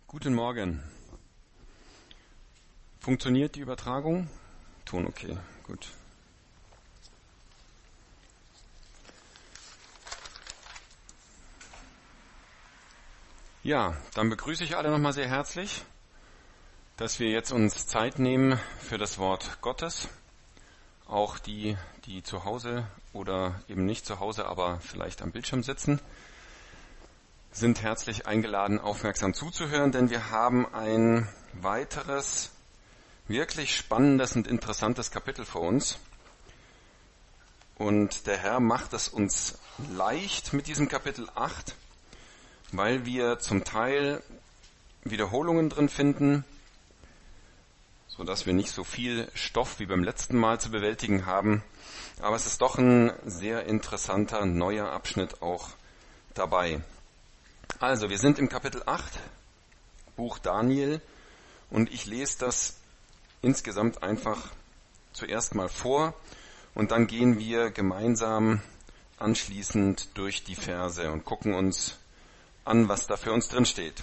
Guten Morgen. Funktioniert die Übertragung? Ton okay, gut. Ja, dann begrüße ich alle nochmal sehr herzlich, dass wir jetzt uns Zeit nehmen für das Wort Gottes. Auch die zu Hause oder eben nicht zu Hause, aber vielleicht am Bildschirm sitzen, sind herzlich eingeladen, aufmerksam zuzuhören, denn wir haben ein weiteres, wirklich spannendes und interessantes Kapitel vor uns. Und der Herr macht es uns leicht mit diesem Kapitel 8, weil wir zum Teil Wiederholungen drin finden, sodass wir nicht so viel Stoff wie beim letzten Mal zu bewältigen haben. Aber es ist doch ein sehr interessanter neuer Abschnitt auch dabei. Also, wir sind im Kapitel 8, Buch Daniel, und ich lese das insgesamt einfach zuerst mal vor und dann gehen wir gemeinsam anschließend durch die Verse und gucken uns an, was da für uns drin steht.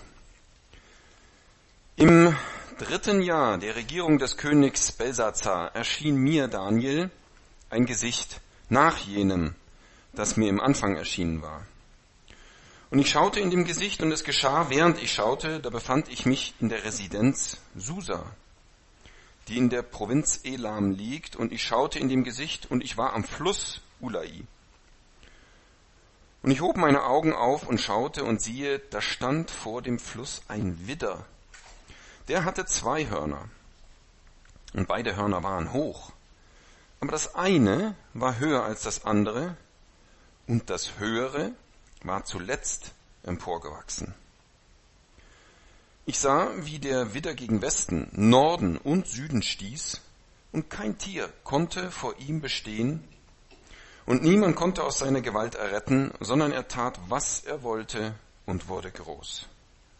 Im 3. Jahr der Regierung des Königs Belsazar erschien mir, Daniel, ein Gesicht nach jenem, das mir im Anfang erschienen war. Und ich schaute in dem Gesicht, und es geschah, während ich schaute, da befand ich mich in der Residenz Susa, die in der Provinz Elam liegt, und ich schaute in dem Gesicht, und ich war am Fluss Ulai. Und ich hob meine Augen auf und schaute, und siehe, da stand vor dem Fluss ein Widder. Der hatte 2 Hörner, und beide Hörner waren hoch. Aber das eine war höher als das andere, und das höhere war zuletzt emporgewachsen. Ich sah, wie der Widder gegen Westen, Norden und Süden stieß, und kein Tier konnte vor ihm bestehen, und niemand konnte aus seiner Gewalt erretten, sondern er tat, was er wollte, und wurde groß.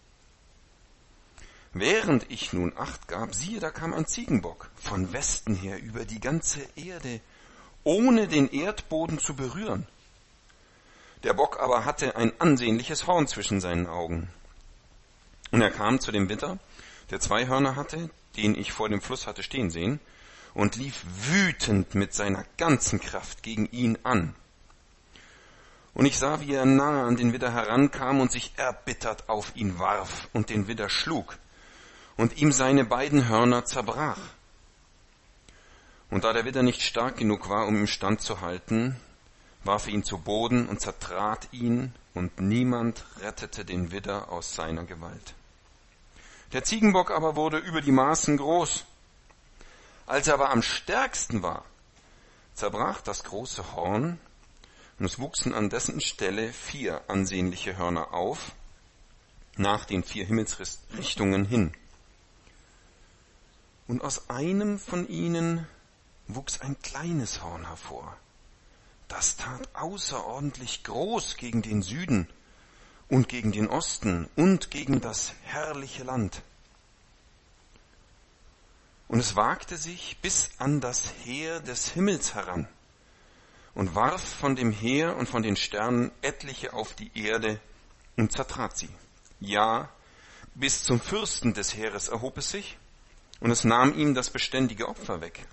Während ich nun Acht gab, siehe, da kam ein Ziegenbock von Westen her über die ganze Erde, ohne den Erdboden zu berühren. Der Bock aber hatte ein ansehnliches Horn zwischen seinen Augen. Und er kam zu dem Widder, der 2 Hörner hatte, den ich vor dem Fluss hatte stehen sehen, und lief wütend mit seiner ganzen Kraft gegen ihn an. Und ich sah, wie er nahe an den Widder herankam und sich erbittert auf ihn warf und den Widder schlug und ihm seine beiden Hörner zerbrach. Und da der Widder nicht stark genug war, um ihm standzuhalten, warf ihn zu Boden und zertrat ihn, und niemand rettete den Widder aus seiner Gewalt. Der Ziegenbock aber wurde über die Maßen groß. Als er aber am stärksten war, zerbrach das große Horn, und es wuchsen an dessen Stelle 4 ansehnliche Hörner auf, nach den 4 Himmelsrichtungen hin. Und aus einem von ihnen wuchs ein kleines Horn hervor. Das tat außerordentlich groß gegen den Süden und gegen den Osten und gegen das herrliche Land. Und es wagte sich bis an das Heer des Himmels heran und warf von dem Heer und von den Sternen etliche auf die Erde und zertrat sie. Ja, bis zum Fürsten des Heeres erhob es sich, und es nahm ihm das beständige Opfer weg.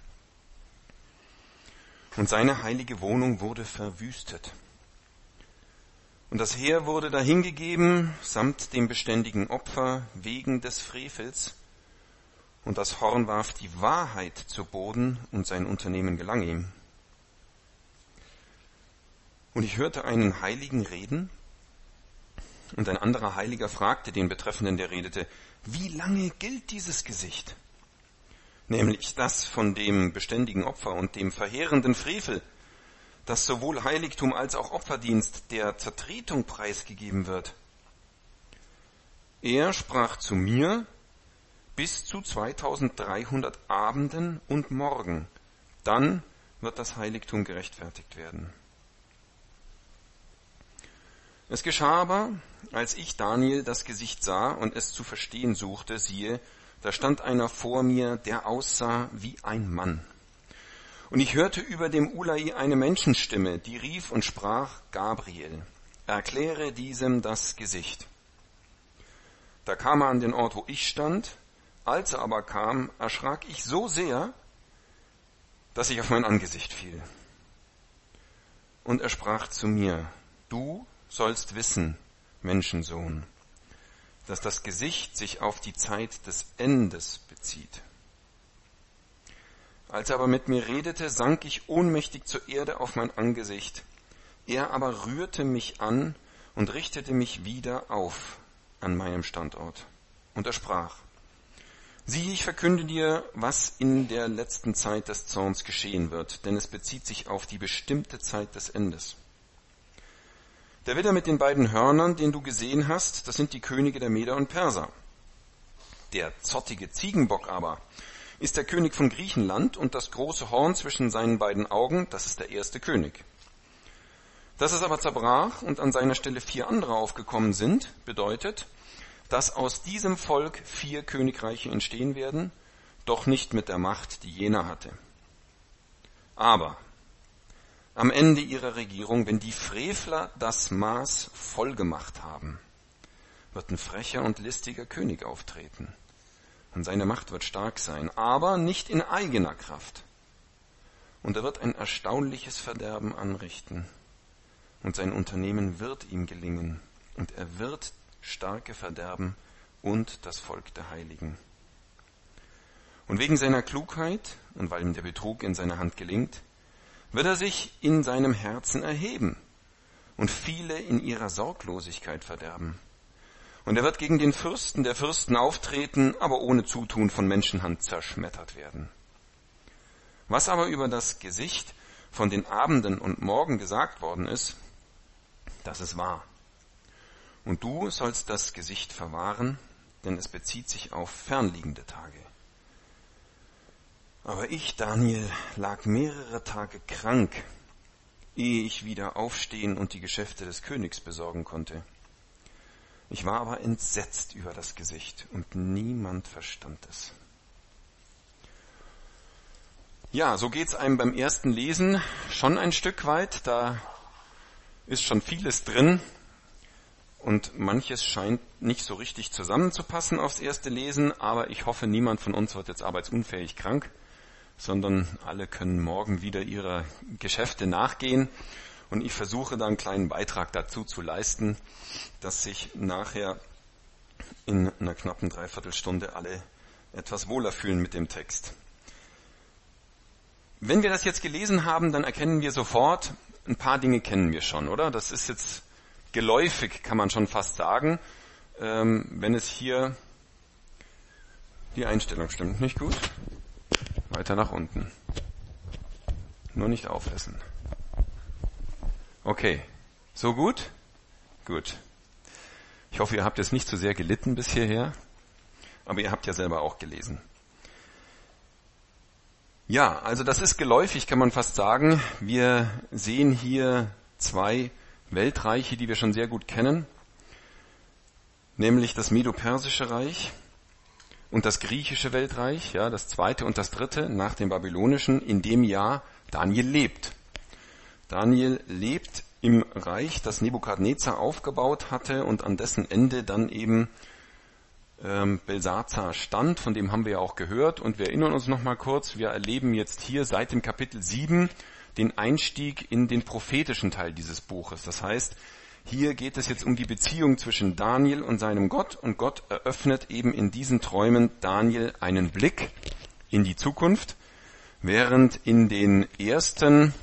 Und seine heilige Wohnung wurde verwüstet. Und das Heer wurde dahingegeben, samt dem beständigen Opfer, wegen des Frevels. Und das Horn warf die Wahrheit zu Boden, und sein Unternehmen gelang ihm. Und ich hörte einen Heiligen reden, und ein anderer Heiliger fragte den Betreffenden, der redete, wie lange gilt dieses Gesicht? Nämlich das von dem beständigen Opfer und dem verheerenden Frevel, dass sowohl Heiligtum als auch Opferdienst der Zertretung preisgegeben wird. Er sprach zu mir, bis zu 2300 Abenden und Morgen, dann wird das Heiligtum gerechtfertigt werden. Es geschah aber, als ich Daniel das Gesicht sah und es zu verstehen suchte, siehe, da stand einer vor mir, der aussah wie ein Mann. Und ich hörte über dem Ulai eine Menschenstimme, die rief und sprach, Gabriel, erkläre diesem das Gesicht. Da kam er an den Ort, wo ich stand. Als er aber kam, erschrak ich so sehr, dass ich auf mein Angesicht fiel. Und er sprach zu mir, du sollst wissen, Menschensohn, dass das Gesicht sich auf die Zeit des Endes bezieht. Als er aber mit mir redete, sank ich ohnmächtig zur Erde auf mein Angesicht. Er aber rührte mich an und richtete mich wieder auf an meinem Standort. Und er sprach, siehe, ich verkünde dir, was in der letzten Zeit des Zorns geschehen wird, denn es bezieht sich auf die bestimmte Zeit des Endes. Der Widder mit den beiden Hörnern, den du gesehen hast, das sind die Könige der Meder und Perser. Der zottige Ziegenbock aber ist der König von Griechenland und das große Horn zwischen seinen beiden Augen, das ist der erste König. Dass es aber zerbrach und an seiner Stelle 4 andere aufgekommen sind, bedeutet, dass aus diesem Volk 4 Königreiche entstehen werden, doch nicht mit der Macht, die jener hatte. Aber am Ende ihrer Regierung, wenn die Frevler das Maß voll gemacht haben, wird ein frecher und listiger König auftreten. Und seine Macht wird stark sein, aber nicht in eigener Kraft. Und er wird ein erstaunliches Verderben anrichten. Und sein Unternehmen wird ihm gelingen. Und er wird Starke verderben und das Volk der Heiligen. Und wegen seiner Klugheit und weil ihm der Betrug in seiner Hand gelingt, wird er sich in seinem Herzen erheben und viele in ihrer Sorglosigkeit verderben. Und er wird gegen den Fürsten der Fürsten auftreten, aber ohne Zutun von Menschenhand zerschmettert werden. Was aber über das Gesicht von den Abenden und Morgen gesagt worden ist, das ist wahr. Und du sollst das Gesicht verwahren, denn es bezieht sich auf fernliegende Tage. Aber ich, Daniel, lag mehrere Tage krank, ehe ich wieder aufstehen und die Geschäfte des Königs besorgen konnte. Ich war aber entsetzt über das Gesicht und niemand verstand es. Ja, so geht's einem beim ersten Lesen schon ein Stück weit. Da ist schon vieles drin und manches scheint nicht so richtig zusammenzupassen aufs erste Lesen, aber ich hoffe, niemand von uns wird jetzt arbeitsunfähig krank, sondern alle können morgen wieder ihrer Geschäfte nachgehen und ich versuche da einen kleinen Beitrag dazu zu leisten, dass sich nachher in einer knappen Dreiviertelstunde alle etwas wohler fühlen mit dem Text. Wenn wir das jetzt gelesen haben, dann erkennen wir sofort, ein paar Dinge kennen wir schon, oder? Das ist jetzt geläufig, kann man schon fast sagen, wenn es hier die Einstellung stimmt. Nicht gut? Weiter nach unten. Nur nicht aufessen. Okay. So gut? Gut. Ich hoffe, ihr habt jetzt nicht zu sehr gelitten bis hierher, aber ihr habt ja selber auch gelesen. Ja, also das ist geläufig, kann man fast sagen. Wir sehen hier 2 Weltreiche, die wir schon sehr gut kennen, nämlich das Medo-Persische Reich und das griechische Weltreich, ja, das 2. und das 3. nach dem babylonischen, in dem Jahr Daniel lebt. Daniel lebt im Reich, das Nebukadnezar aufgebaut hatte und an dessen Ende dann eben Belsazar stand, von dem haben wir ja auch gehört und wir erinnern uns noch mal kurz, wir erleben jetzt hier seit dem Kapitel 7 den Einstieg in den prophetischen Teil dieses Buches. Das heißt, hier geht es jetzt um die Beziehung zwischen Daniel und seinem Gott und Gott eröffnet eben in diesen Träumen Daniel einen Blick in die Zukunft, während in den ersten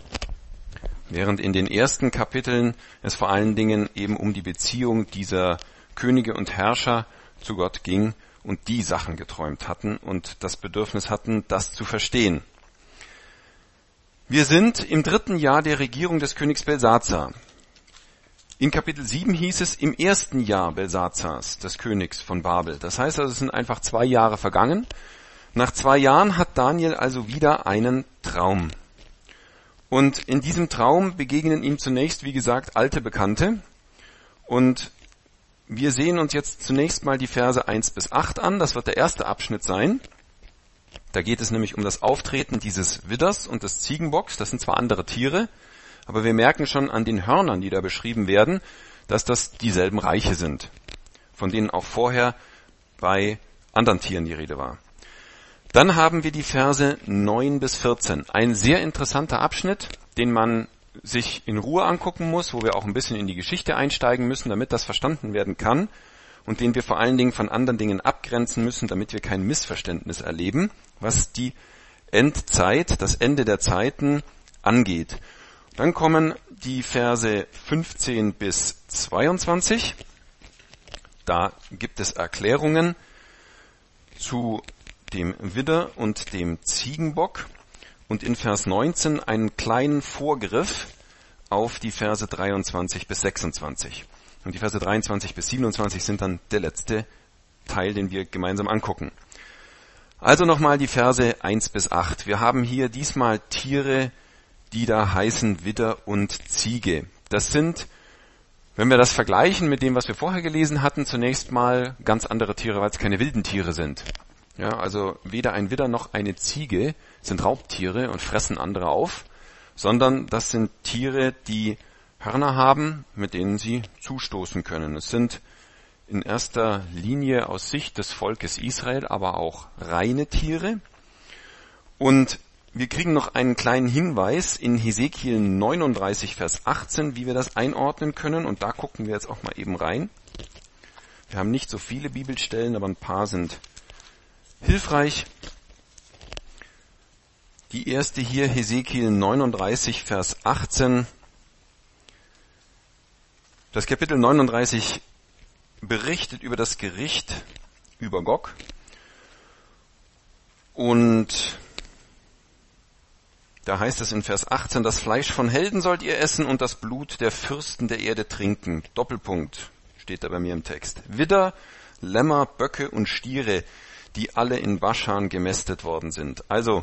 Kapiteln es vor allen Dingen eben um die Beziehung dieser Könige und Herrscher zu Gott ging und die Sachen geträumt hatten und das Bedürfnis hatten, das zu verstehen. Wir sind im 3. Jahr der Regierung des Königs Belsazar. In Kapitel 7 hieß es im 1. Jahr Belsazars, des Königs von Babel. Das heißt also, es sind einfach 2 Jahre vergangen. Nach 2 Jahren hat Daniel also wieder einen Traum. Und in diesem Traum begegnen ihm zunächst, wie gesagt, alte Bekannte. Und wir sehen uns jetzt zunächst mal die Verse 1 bis 8 an. Das wird der erste Abschnitt sein. Da geht es nämlich um das Auftreten dieses Widders und des Ziegenbocks. Das sind zwar andere Tiere, aber wir merken schon an den Hörnern, die da beschrieben werden, dass das dieselben Reiche sind. von denen auch vorher bei anderen Tieren die Rede war. Dann haben wir die Verse 9 bis 14. Ein sehr interessanter Abschnitt, den man sich in Ruhe angucken muss, wo wir auch ein bisschen in die Geschichte einsteigen müssen, damit das verstanden werden kann und den wir vor allen Dingen von anderen Dingen abgrenzen müssen, damit wir kein Missverständnis erleben, was die Endzeit, das Ende der Zeiten angeht. Dann kommen die Verse 15 bis 22. Da gibt es Erklärungen zu dem Widder und dem Ziegenbock und in Vers 19 einen kleinen Vorgriff auf die Verse 23 bis 26. Und die Verse 23 bis 27 sind dann der letzte Teil, den wir gemeinsam angucken. Also nochmal die Verse 1 bis 8. Wir haben hier diesmal Tiere, die da heißen Widder und Ziege. Das sind, wenn wir das vergleichen mit dem, was wir vorher gelesen hatten, zunächst mal ganz andere Tiere, weil es keine wilden Tiere sind. Ja, also weder ein Widder noch eine Ziege sind Raubtiere und fressen andere auf, sondern das sind Tiere, die Hörner haben, mit denen sie zustoßen können. Es sind in erster Linie aus Sicht des Volkes Israel aber auch reine Tiere. Und wir kriegen noch einen kleinen Hinweis in Hesekiel 39, Vers 18, wie wir das einordnen können. Und da gucken wir jetzt auch mal eben rein. Wir haben nicht so viele Bibelstellen, aber ein paar sind hilfreich. Die erste hier, Hesekiel 39, Vers 18. Das Kapitel 39 berichtet über das Gericht über Gog. Und da heißt es in Vers 18, das Fleisch von Helden sollt ihr essen und das Blut der Fürsten der Erde trinken. Doppelpunkt steht da bei mir im Text. Widder, Lämmer, Böcke und Stiere, die alle in Baschan gemästet worden sind. Also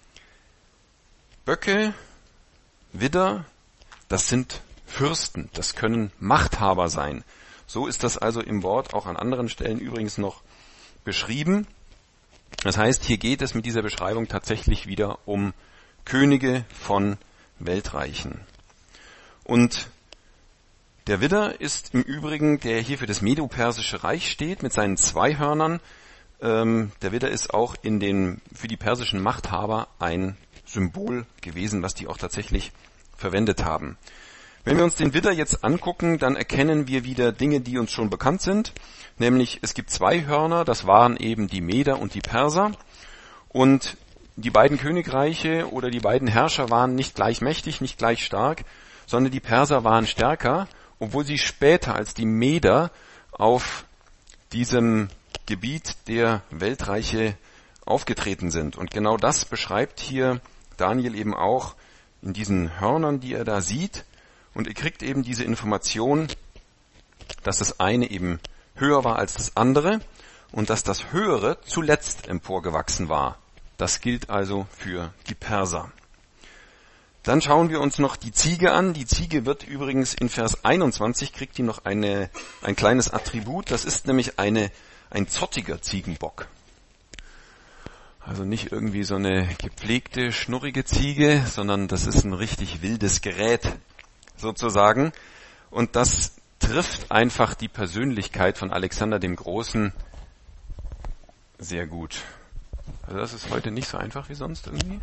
Böcke, Widder, das sind Fürsten, das können Machthaber sein. So ist das also im Wort auch an anderen Stellen übrigens noch beschrieben. Das heißt, hier geht es mit dieser Beschreibung tatsächlich wieder um Könige von Weltreichen. Und der Widder ist im Übrigen, der hier für das Medo-Persische Reich steht, mit seinen 2 Hörnern. Der Widder ist auch für die persischen Machthaber ein Symbol gewesen, was die auch tatsächlich verwendet haben. Wenn wir uns den Widder jetzt angucken, dann erkennen wir wieder Dinge, die uns schon bekannt sind. Nämlich, es gibt 2 Hörner, das waren eben die Meder und die Perser. Und die beiden Königreiche oder die beiden Herrscher waren nicht gleich mächtig, nicht gleich stark, sondern die Perser waren stärker, obwohl sie später als die Meder auf diesem Gebiet der Weltreiche aufgetreten sind. Und genau das beschreibt hier Daniel eben auch in diesen Hörnern, die er da sieht. Und er kriegt eben diese Information, dass das eine eben höher war als das andere und dass das Höhere zuletzt emporgewachsen war. Das gilt also für die Perser. Dann schauen wir uns noch die Ziege an. Die Ziege wird übrigens in Vers 21, kriegt die noch ein kleines Attribut. Das ist nämlich ein zottiger Ziegenbock. Also nicht irgendwie so eine gepflegte, schnurrige Ziege, sondern das ist ein richtig wildes Gerät sozusagen. Und das trifft einfach die Persönlichkeit von Alexander dem Großen sehr gut. Also das ist heute nicht so einfach wie sonst irgendwie.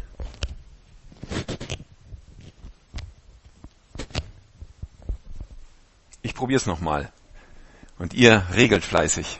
Ich probiere es nochmal. Und ihr regelt fleißig.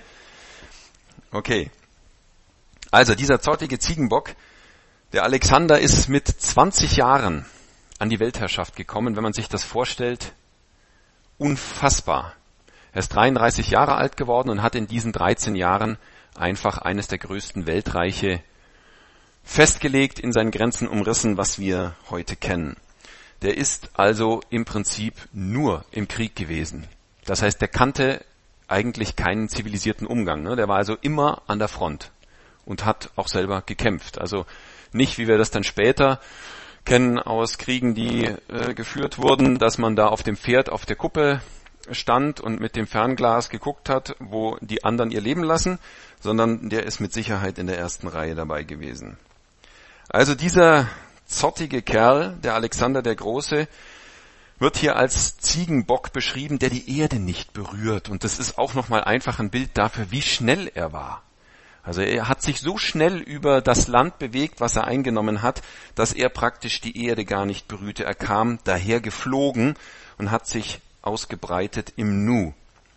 Okay. Also dieser zottige Ziegenbock, der Alexander ist mit 20 Jahren an die Weltherrschaft gekommen, wenn man sich das vorstellt. Unfassbar. Er ist 33 Jahre alt geworden und hat in diesen 13 Jahren einfach eines der größten Weltreiche festgelegt, in seinen Grenzen umrissen, was wir heute kennen. Der ist also im Prinzip nur im Krieg gewesen. Das heißt, der kannte eigentlich keinen zivilisierten Umgang. Der war also immer an der Front und hat auch selber gekämpft. Also nicht, wie wir das dann später kennen aus Kriegen, die geführt wurden, dass man da auf dem Pferd auf der Kuppe stand und mit dem Fernglas geguckt hat, wo die anderen ihr Leben lassen, sondern der ist mit Sicherheit in der ersten Reihe dabei gewesen. Also dieser zottige Kerl, der Alexander der Große, wird hier als Ziegenbock beschrieben, der die Erde nicht berührt. Und das ist auch nochmal einfach ein Bild dafür, wie schnell er war. Also er hat sich so schnell über das Land bewegt, was er eingenommen hat, dass er praktisch die Erde gar nicht berührte. Er kam daher geflogen und hat sich ausgebreitet im Nu.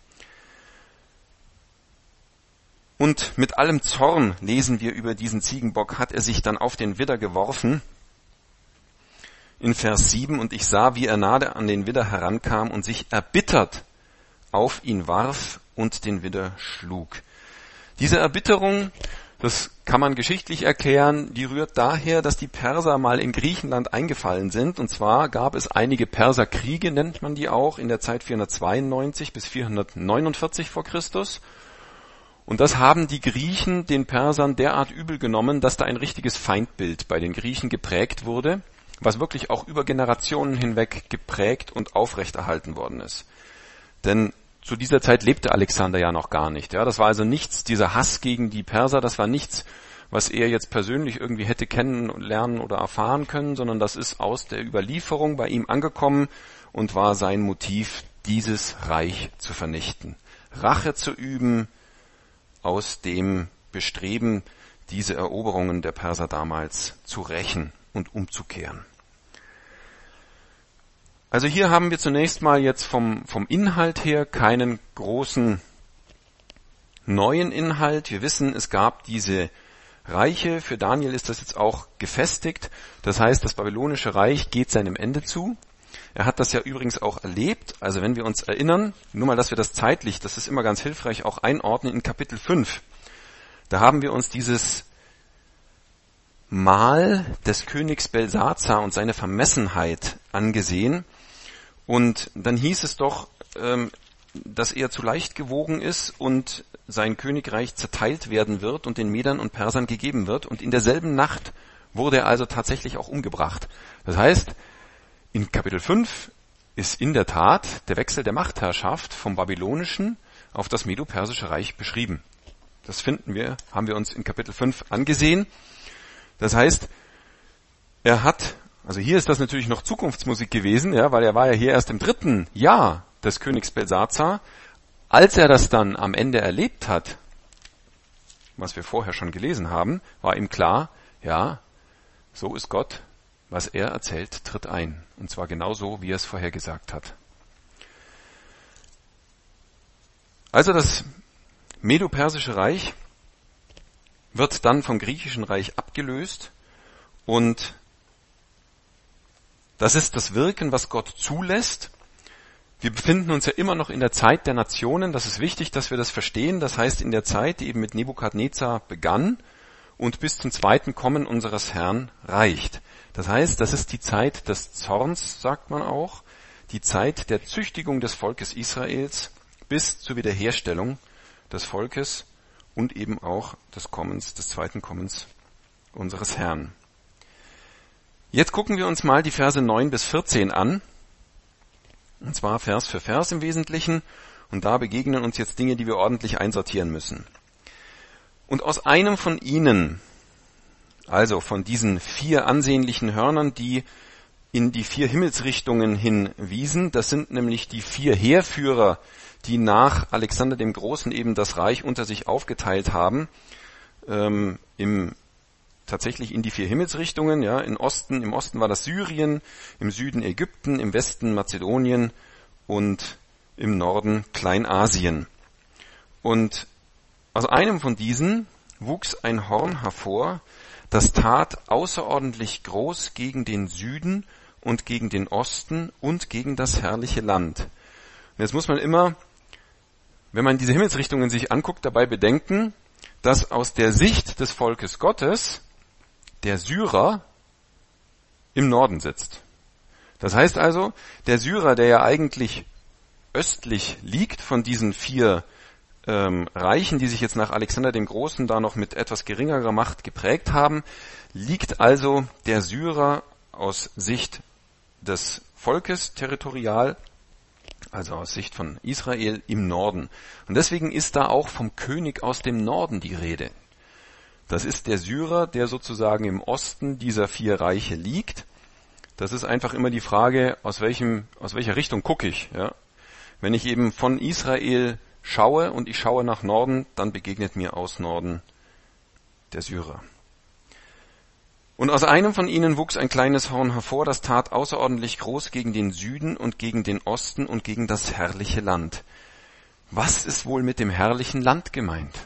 Und mit allem Zorn, lesen wir über diesen Ziegenbock, hat er sich dann auf den Widder geworfen. In Vers 7, und ich sah, wie er nahe an den Widder herankam und sich erbittert auf ihn warf und den Widder schlug. Diese Erbitterung, das kann man geschichtlich erklären, die rührt daher, dass die Perser mal in Griechenland eingefallen sind. Und zwar gab es einige Perserkriege, nennt man die auch, in der Zeit 492 bis 449 vor Christus. Und das haben die Griechen den Persern derart übel genommen, dass da ein richtiges Feindbild bei den Griechen geprägt wurde, was wirklich auch über Generationen hinweg geprägt und aufrechterhalten worden ist. Denn zu dieser Zeit lebte Alexander ja noch gar nicht. Ja, das war also nichts, dieser Hass gegen die Perser, das war nichts, was er jetzt persönlich irgendwie hätte kennenlernen oder erfahren können, sondern das ist aus der Überlieferung bei ihm angekommen und war sein Motiv, dieses Reich zu vernichten. Rache zu üben aus dem Bestreben, diese Eroberungen der Perser damals zu rächen und umzukehren. Also hier haben wir zunächst mal jetzt vom Inhalt her keinen großen neuen Inhalt. Wir wissen, es gab diese Reiche. Für Daniel ist das jetzt auch gefestigt. Das heißt, das babylonische Reich geht seinem Ende zu. Er hat das ja übrigens auch erlebt. Also wenn wir uns erinnern, nur mal, dass wir das zeitlich, das ist immer ganz hilfreich, auch einordnen in Kapitel 5. Da haben wir uns dieses Mahl des Königs Belsazar und seine Vermessenheit angesehen. Und dann hieß es doch, dass er zu leicht gewogen ist und sein Königreich zerteilt werden wird und den Medern und Persern gegeben wird. Und in derselben Nacht wurde er also tatsächlich auch umgebracht. Das heißt, in Kapitel 5 ist in der Tat der Wechsel der Machtherrschaft vom babylonischen auf das medo-persische Reich beschrieben. Das haben wir uns in Kapitel 5 angesehen. Das heißt, also hier ist das natürlich noch Zukunftsmusik gewesen, ja, weil er war ja hier erst im 3. Jahr des Königs Belsazar. Als er das dann am Ende erlebt hat, was wir vorher schon gelesen haben, war ihm klar, ja, so ist Gott, was er erzählt, tritt ein. Und zwar genauso, wie er es vorhergesagt hat. Also das medo-persische Reich wird dann vom griechischen Reich abgelöst und das ist das Wirken, was Gott zulässt. Wir befinden uns ja immer noch in der Zeit der Nationen. Das ist wichtig, dass wir das verstehen. Das heißt, in der Zeit, die eben mit Nebukadnezar begann und bis zum zweiten Kommen unseres Herrn reicht. Das heißt, das ist die Zeit des Zorns, sagt man auch, die Zeit der Züchtigung des Volkes Israels bis zur Wiederherstellung des Volkes und eben auch des zweiten Kommens unseres Herrn. Jetzt gucken wir uns mal die Verse 9 bis 14 an, und zwar Vers für Vers im Wesentlichen, und da begegnen uns jetzt Dinge, die wir ordentlich einsortieren müssen. Und aus einem von ihnen, also von diesen 4 ansehnlichen Hörnern, die in die 4 Himmelsrichtungen hinwiesen, das sind nämlich die 4 Heerführer, die nach Alexander dem Großen eben das Reich unter sich aufgeteilt haben, tatsächlich in die 4 Himmelsrichtungen, ja, im Osten war das Syrien, im Süden Ägypten, im Westen Mazedonien und im Norden Kleinasien. Und aus einem von diesen wuchs ein Horn hervor, das tat außerordentlich groß gegen den Süden und gegen den Osten und gegen das herrliche Land. Und jetzt muss man immer, wenn man diese Himmelsrichtungen sich anguckt, dabei bedenken, dass aus der Sicht des Volkes Gottes der Syrer im Norden sitzt. Das heißt also, der Syrer, der ja eigentlich östlich liegt von diesen 4 Reichen, die sich jetzt nach Alexander dem Großen da noch mit etwas geringerer Macht geprägt haben, liegt also der Syrer aus Sicht des Volkes territorial, also aus Sicht von Israel im Norden. Und deswegen ist da auch vom König aus dem Norden die Rede. Das ist der Syrer, der sozusagen im Osten dieser 4 Reiche liegt. Das ist einfach immer die Frage, aus welcher Richtung gucke ich. Ja? Wenn ich eben von Israel schaue und ich schaue nach Norden, dann begegnet mir aus Norden der Syrer. Und aus einem von ihnen wuchs ein kleines Horn hervor, das tat außerordentlich groß gegen den Süden und gegen den Osten und gegen das herrliche Land. Was ist wohl mit dem herrlichen Land gemeint?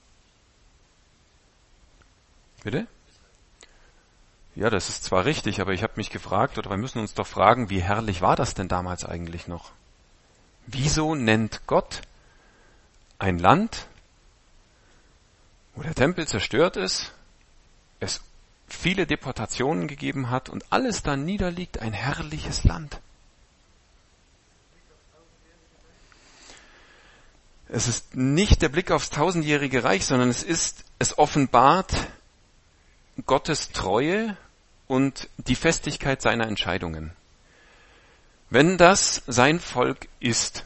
Bitte? Ja, das ist zwar richtig, aber ich habe mich gefragt, oder wir müssen uns doch fragen, wie herrlich war das denn damals eigentlich noch? Wieso nennt Gott ein Land, wo der Tempel zerstört ist, es viele Deportationen gegeben hat und alles da niederliegt, ein herrliches Land? Es ist nicht der Blick aufs tausendjährige Reich, sondern es offenbart Gottes Treue und die Festigkeit seiner Entscheidungen. Wenn das sein Volk ist,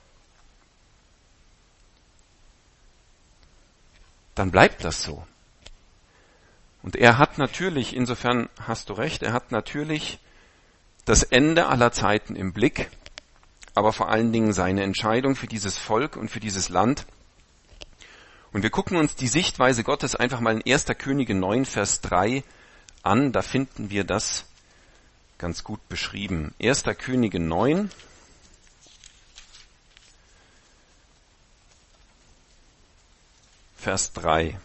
dann bleibt das so. Und er hat natürlich, insofern hast du recht, er hat natürlich das Ende aller Zeiten im Blick, aber vor allen Dingen seine Entscheidung für dieses Volk und für dieses Land. Und wir gucken uns die Sichtweise Gottes einfach mal in 1. Könige 9, Vers 3 an. Da finden wir das ganz gut beschrieben. 1. Könige 9, Vers 3.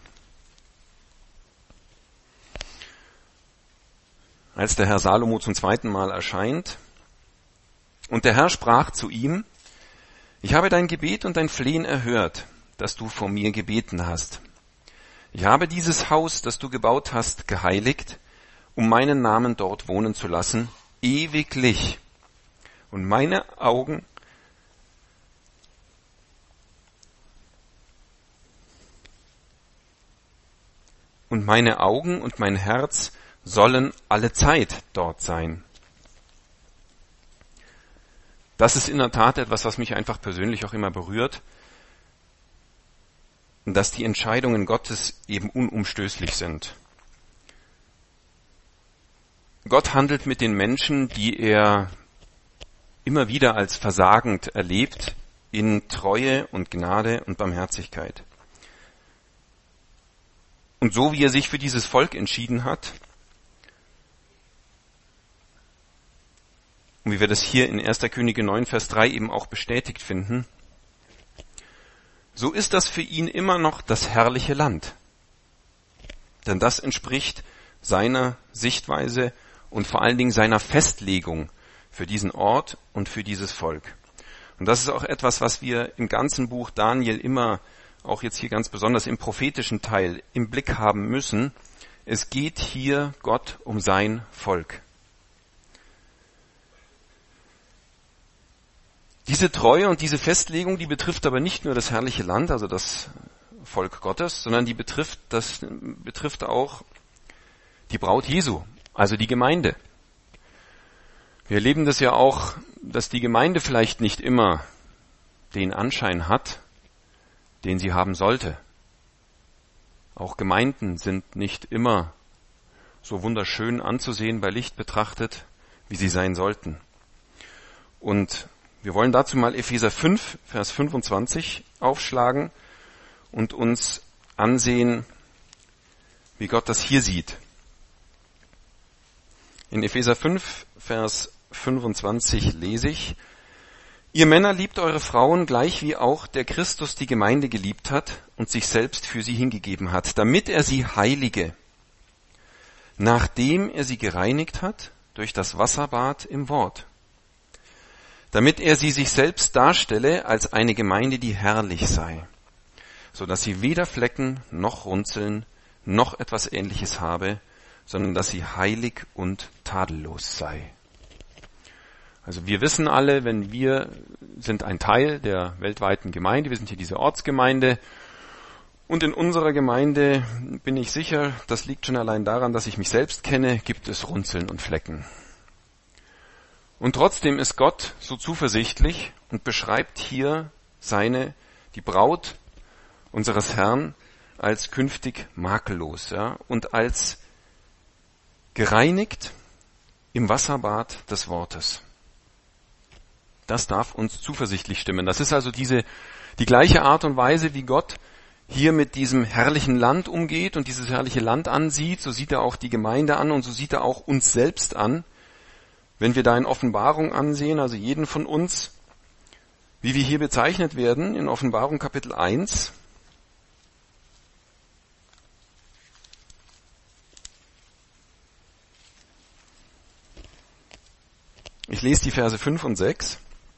Als der Herr Salomo zum zweiten Mal erscheint, und der Herr sprach zu ihm: Ich habe dein Gebet und dein Flehen erhört, das du vor mir gebeten hast. Ich habe dieses Haus, das du gebaut hast, geheiligt, um meinen Namen dort wohnen zu lassen, ewiglich. Und meine Augen und mein Herz sollen alle Zeit dort sein. Das ist in der Tat etwas, was mich einfach persönlich auch immer berührt, dass die Entscheidungen Gottes eben unumstößlich sind. Gott handelt mit den Menschen, die er immer wieder als versagend erlebt, in Treue und Gnade und Barmherzigkeit. Und so wie er sich für dieses Volk entschieden hat, und wie wir das hier in 1. Könige 9, Vers 3 eben auch bestätigt finden, so ist das für ihn immer noch das herrliche Land. Denn das entspricht seiner Sichtweise und vor allen Dingen seiner Festlegung für diesen Ort und für dieses Volk. Und das ist auch etwas, was wir im ganzen Buch Daniel immer, auch jetzt hier ganz besonders im prophetischen Teil, im Blick haben müssen. Es geht hier Gott um sein Volk. Diese Treue und diese Festlegung, die betrifft aber nicht nur das herrliche Land, also das Volk Gottes, sondern die betrifft auch die Braut Jesu, also die Gemeinde. Wir erleben das ja auch, dass die Gemeinde vielleicht nicht immer den Anschein hat, den sie haben sollte. Auch Gemeinden sind nicht immer so wunderschön anzusehen, bei Licht betrachtet, wie sie sein sollten. Und wir wollen dazu mal Epheser 5, Vers 25 aufschlagen und uns ansehen, wie Gott das hier sieht. In Epheser 5, Vers 25 lese ich: Ihr Männer liebt eure Frauen gleich wie auch der Christus die Gemeinde geliebt hat und sich selbst für sie hingegeben hat, damit er sie heilige, nachdem er sie gereinigt hat durch das Wasserbad im Wort, damit er sie sich selbst darstelle als eine Gemeinde, die herrlich sei, so dass sie weder Flecken noch Runzeln noch etwas Ähnliches habe, sondern dass sie heilig und tadellos sei. Also wir wissen alle, wir sind ein Teil der weltweiten Gemeinde, wir sind hier diese Ortsgemeinde, und in unserer Gemeinde bin ich sicher, das liegt schon allein daran, dass ich mich selbst kenne, gibt es Runzeln und Flecken. Und trotzdem ist Gott so zuversichtlich und beschreibt hier die Braut unseres Herrn als künftig makellos, ja, und als gereinigt im Wasserbad des Wortes. Das darf uns zuversichtlich stimmen. Das ist also die gleiche Art und Weise, wie Gott hier mit diesem herrlichen Land umgeht und dieses herrliche Land ansieht. So sieht er auch die Gemeinde an und so sieht er auch uns selbst an. Wenn wir da in Offenbarung ansehen, also jeden von uns, wie wir hier bezeichnet werden, in Offenbarung Kapitel 1, ich lese die Verse 5 und 6.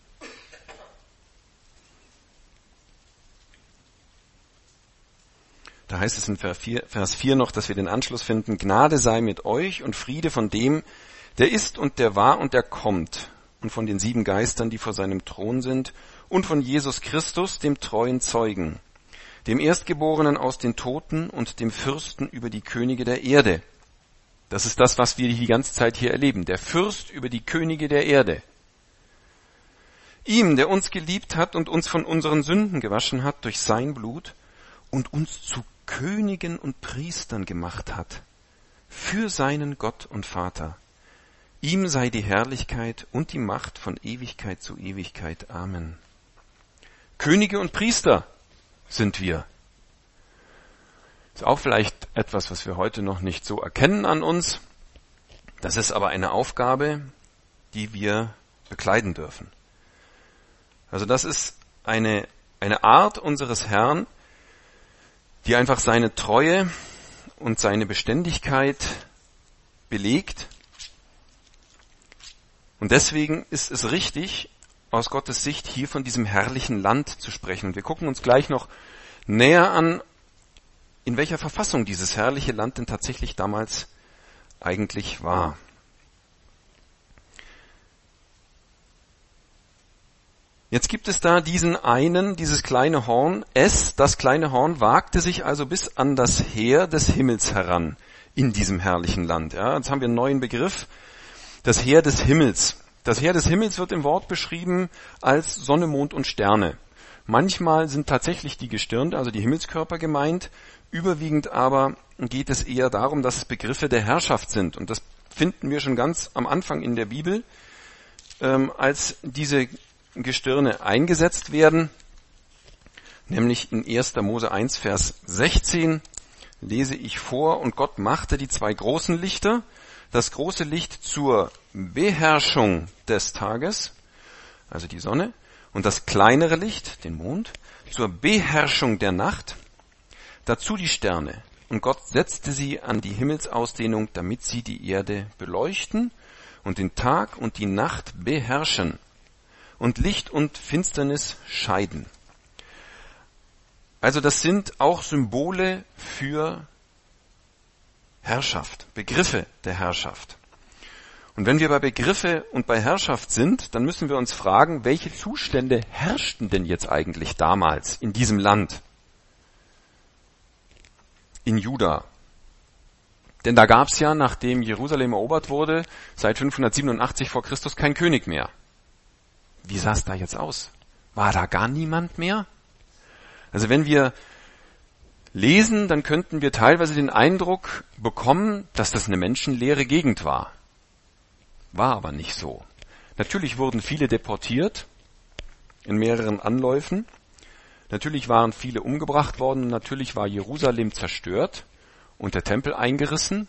Da heißt es in Vers 4 noch, dass wir den Anschluss finden: Gnade sei mit euch und Friede von dem, der ist und der war und der kommt, und von den 7 Geistern, die vor seinem Thron sind, und von Jesus Christus, dem treuen Zeugen, dem Erstgeborenen aus den Toten und dem Fürsten über die Könige der Erde. Das ist das, was wir die ganze Zeit hier erleben. Der Fürst über die Könige der Erde. Ihm, der uns geliebt hat und uns von unseren Sünden gewaschen hat durch sein Blut und uns zu Königen und Priestern gemacht hat, für seinen Gott und Vater. Ihm sei die Herrlichkeit und die Macht von Ewigkeit zu Ewigkeit. Amen. Könige und Priester sind wir. Ist auch vielleicht etwas, was wir heute noch nicht so erkennen an uns. Das ist aber eine Aufgabe, die wir bekleiden dürfen. Also das ist eine Art unseres Herrn, die einfach seine Treue und seine Beständigkeit belegt. Und deswegen ist es richtig, aus Gottes Sicht hier von diesem herrlichen Land zu sprechen. Und wir gucken uns gleich noch näher an, in welcher Verfassung dieses herrliche Land denn tatsächlich damals eigentlich war. Jetzt gibt es da dieses kleine Horn. Das kleine Horn wagte sich also bis an das Heer des Himmels heran in diesem herrlichen Land. Ja, jetzt haben wir einen neuen Begriff, das Heer des Himmels. Das Heer des Himmels wird im Wort beschrieben als Sonne, Mond und Sterne. Manchmal sind tatsächlich die Gestirne, also die Himmelskörper gemeint. Überwiegend aber geht es eher darum, dass es Begriffe der Herrschaft sind. Und das finden wir schon ganz am Anfang in der Bibel, als diese Gestirne eingesetzt werden, nämlich in 1. Mose 1, Vers 16 lese ich vor: Und Gott machte die 2 großen Lichter, das große Licht zur Beherrschung des Tages, also die Sonne, und das kleinere Licht, den Mond, zur Beherrschung der Nacht, dazu die Sterne. Und Gott setzte sie an die Himmelsausdehnung, damit sie die Erde beleuchten und den Tag und die Nacht beherrschen und Licht und Finsternis scheiden. Also das sind auch Symbole für Herrschaft, Begriffe der Herrschaft. Und wenn wir bei Begriffe und bei Herrschaft sind, dann müssen wir uns fragen, welche Zustände herrschten denn jetzt eigentlich damals in diesem Land, in Juda? Denn da gab es ja, nachdem Jerusalem erobert wurde, seit 587 vor Christus kein König mehr. Wie sah es da jetzt aus? War da gar niemand mehr? Also wenn wir lesen, dann könnten wir teilweise den Eindruck bekommen, dass das eine menschenleere Gegend war. War aber nicht so. Natürlich wurden viele deportiert in mehreren Anläufen. Natürlich waren viele umgebracht worden. Natürlich war Jerusalem zerstört und der Tempel eingerissen.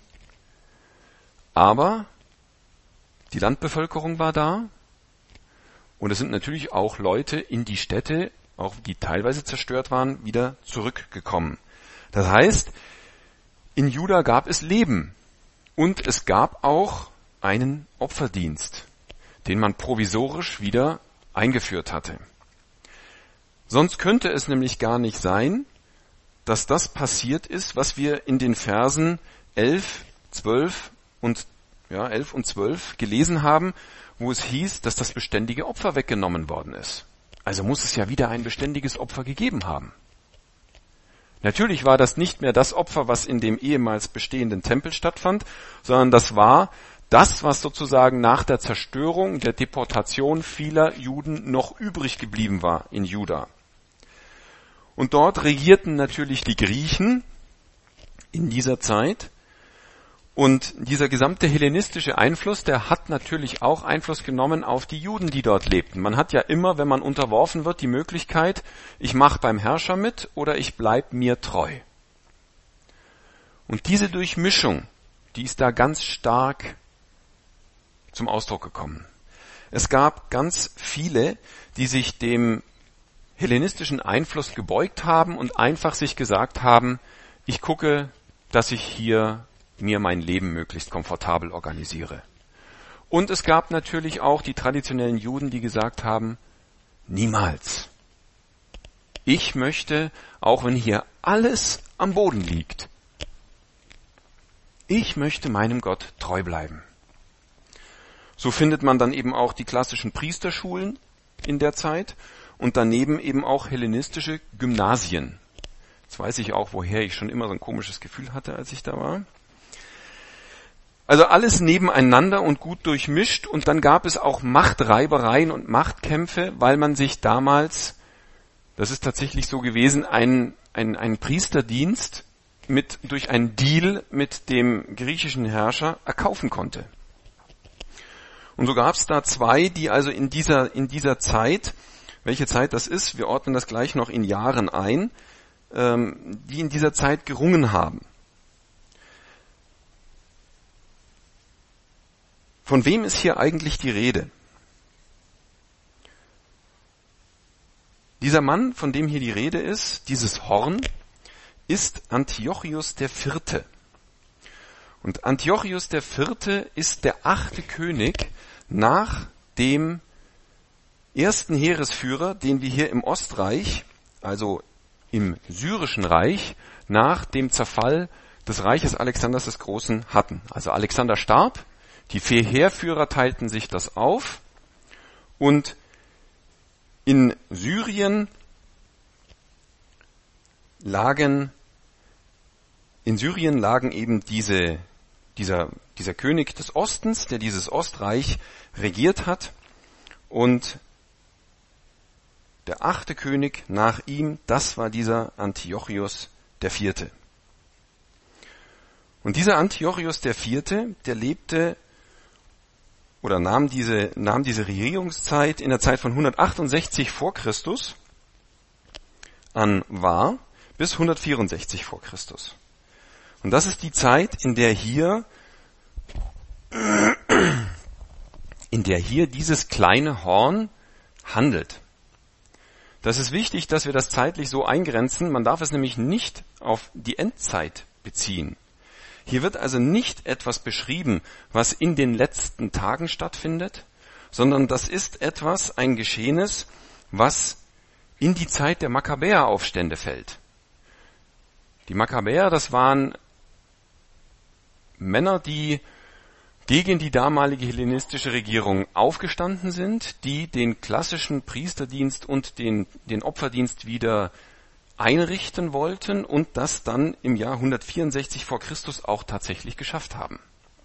Aber die Landbevölkerung war da. Und es sind natürlich auch Leute in die Städte, auch die teilweise zerstört waren, wieder zurückgekommen. Das heißt, in Juda gab es Leben und es gab auch einen Opferdienst, den man provisorisch wieder eingeführt hatte. Sonst könnte es nämlich gar nicht sein, dass das passiert ist, was wir in den Versen 11 und 12 gelesen haben, wo es hieß, dass das beständige Opfer weggenommen worden ist. Also muss es ja wieder ein beständiges Opfer gegeben haben. Natürlich war das nicht mehr das Opfer, was in dem ehemals bestehenden Tempel stattfand, sondern das war das, was sozusagen nach der Zerstörung, der Deportation vieler Juden noch übrig geblieben war in Juda. Und dort regierten natürlich die Griechen in dieser Zeit Und dieser gesamte hellenistische Einfluss, der hat natürlich auch Einfluss genommen auf die Juden, die dort lebten. Man hat ja immer, wenn man unterworfen wird, die Möglichkeit, ich mache beim Herrscher mit oder ich bleib mir treu. Und diese Durchmischung, die ist da ganz stark zum Ausdruck gekommen. Es gab ganz viele, die sich dem hellenistischen Einfluss gebeugt haben und einfach sich gesagt haben, ich gucke, dass ich hier mir mein Leben möglichst komfortabel organisiere. Und es gab natürlich auch die traditionellen Juden, die gesagt haben, niemals. Ich möchte, auch wenn hier alles am Boden liegt, ich möchte meinem Gott treu bleiben. So findet man dann eben auch die klassischen Priesterschulen in der Zeit und daneben eben auch hellenistische Gymnasien. Jetzt weiß ich auch, woher ich schon immer so ein komisches Gefühl hatte, als ich da war. Also alles nebeneinander und gut durchmischt, und dann gab es auch Machtreibereien und Machtkämpfe, weil man sich damals, das ist tatsächlich so gewesen, einen Priesterdienst durch einen Deal mit dem griechischen Herrscher erkaufen konnte. Und so gab es da zwei, die also in dieser Zeit, welche Zeit das ist, wir ordnen das gleich noch in Jahren ein, die in dieser Zeit gerungen haben. Von wem ist hier eigentlich die Rede? Dieser Mann, von dem hier die Rede ist, dieses Horn, ist Antiochos IV. Und Antiochos IV. Ist der 8. König nach dem ersten Heeresführer, den wir hier im Ostreich, also im Syrischen Reich, nach dem Zerfall des Reiches Alexanders des Großen hatten. Also Alexander starb, die 4 Heerführer teilten sich das auf, und in Syrien lagen eben dieser König des Ostens, der dieses Ostreich regiert hat, und der 8. König nach ihm, das war dieser Antiochos IV. Und dieser Antiochos IV., der lebte oder nahm diese Regierungszeit in der Zeit von 168 vor Christus an wahr bis 164 vor Christus. Und das ist die Zeit, in der hier dieses kleine Horn handelt. Das ist wichtig, dass wir das zeitlich so eingrenzen. Man darf es nämlich nicht auf die Endzeit beziehen. Hier wird also nicht etwas beschrieben, was in den letzten Tagen stattfindet, sondern das ist ein Geschehnis, was in die Zeit der Makkabäeraufstände fällt. Die Makkabäer, das waren Männer, die gegen die damalige hellenistische Regierung aufgestanden sind, die den klassischen Priesterdienst und den Opferdienst wieder einrichten wollten und das dann im Jahr 164 vor Christus auch tatsächlich geschafft haben.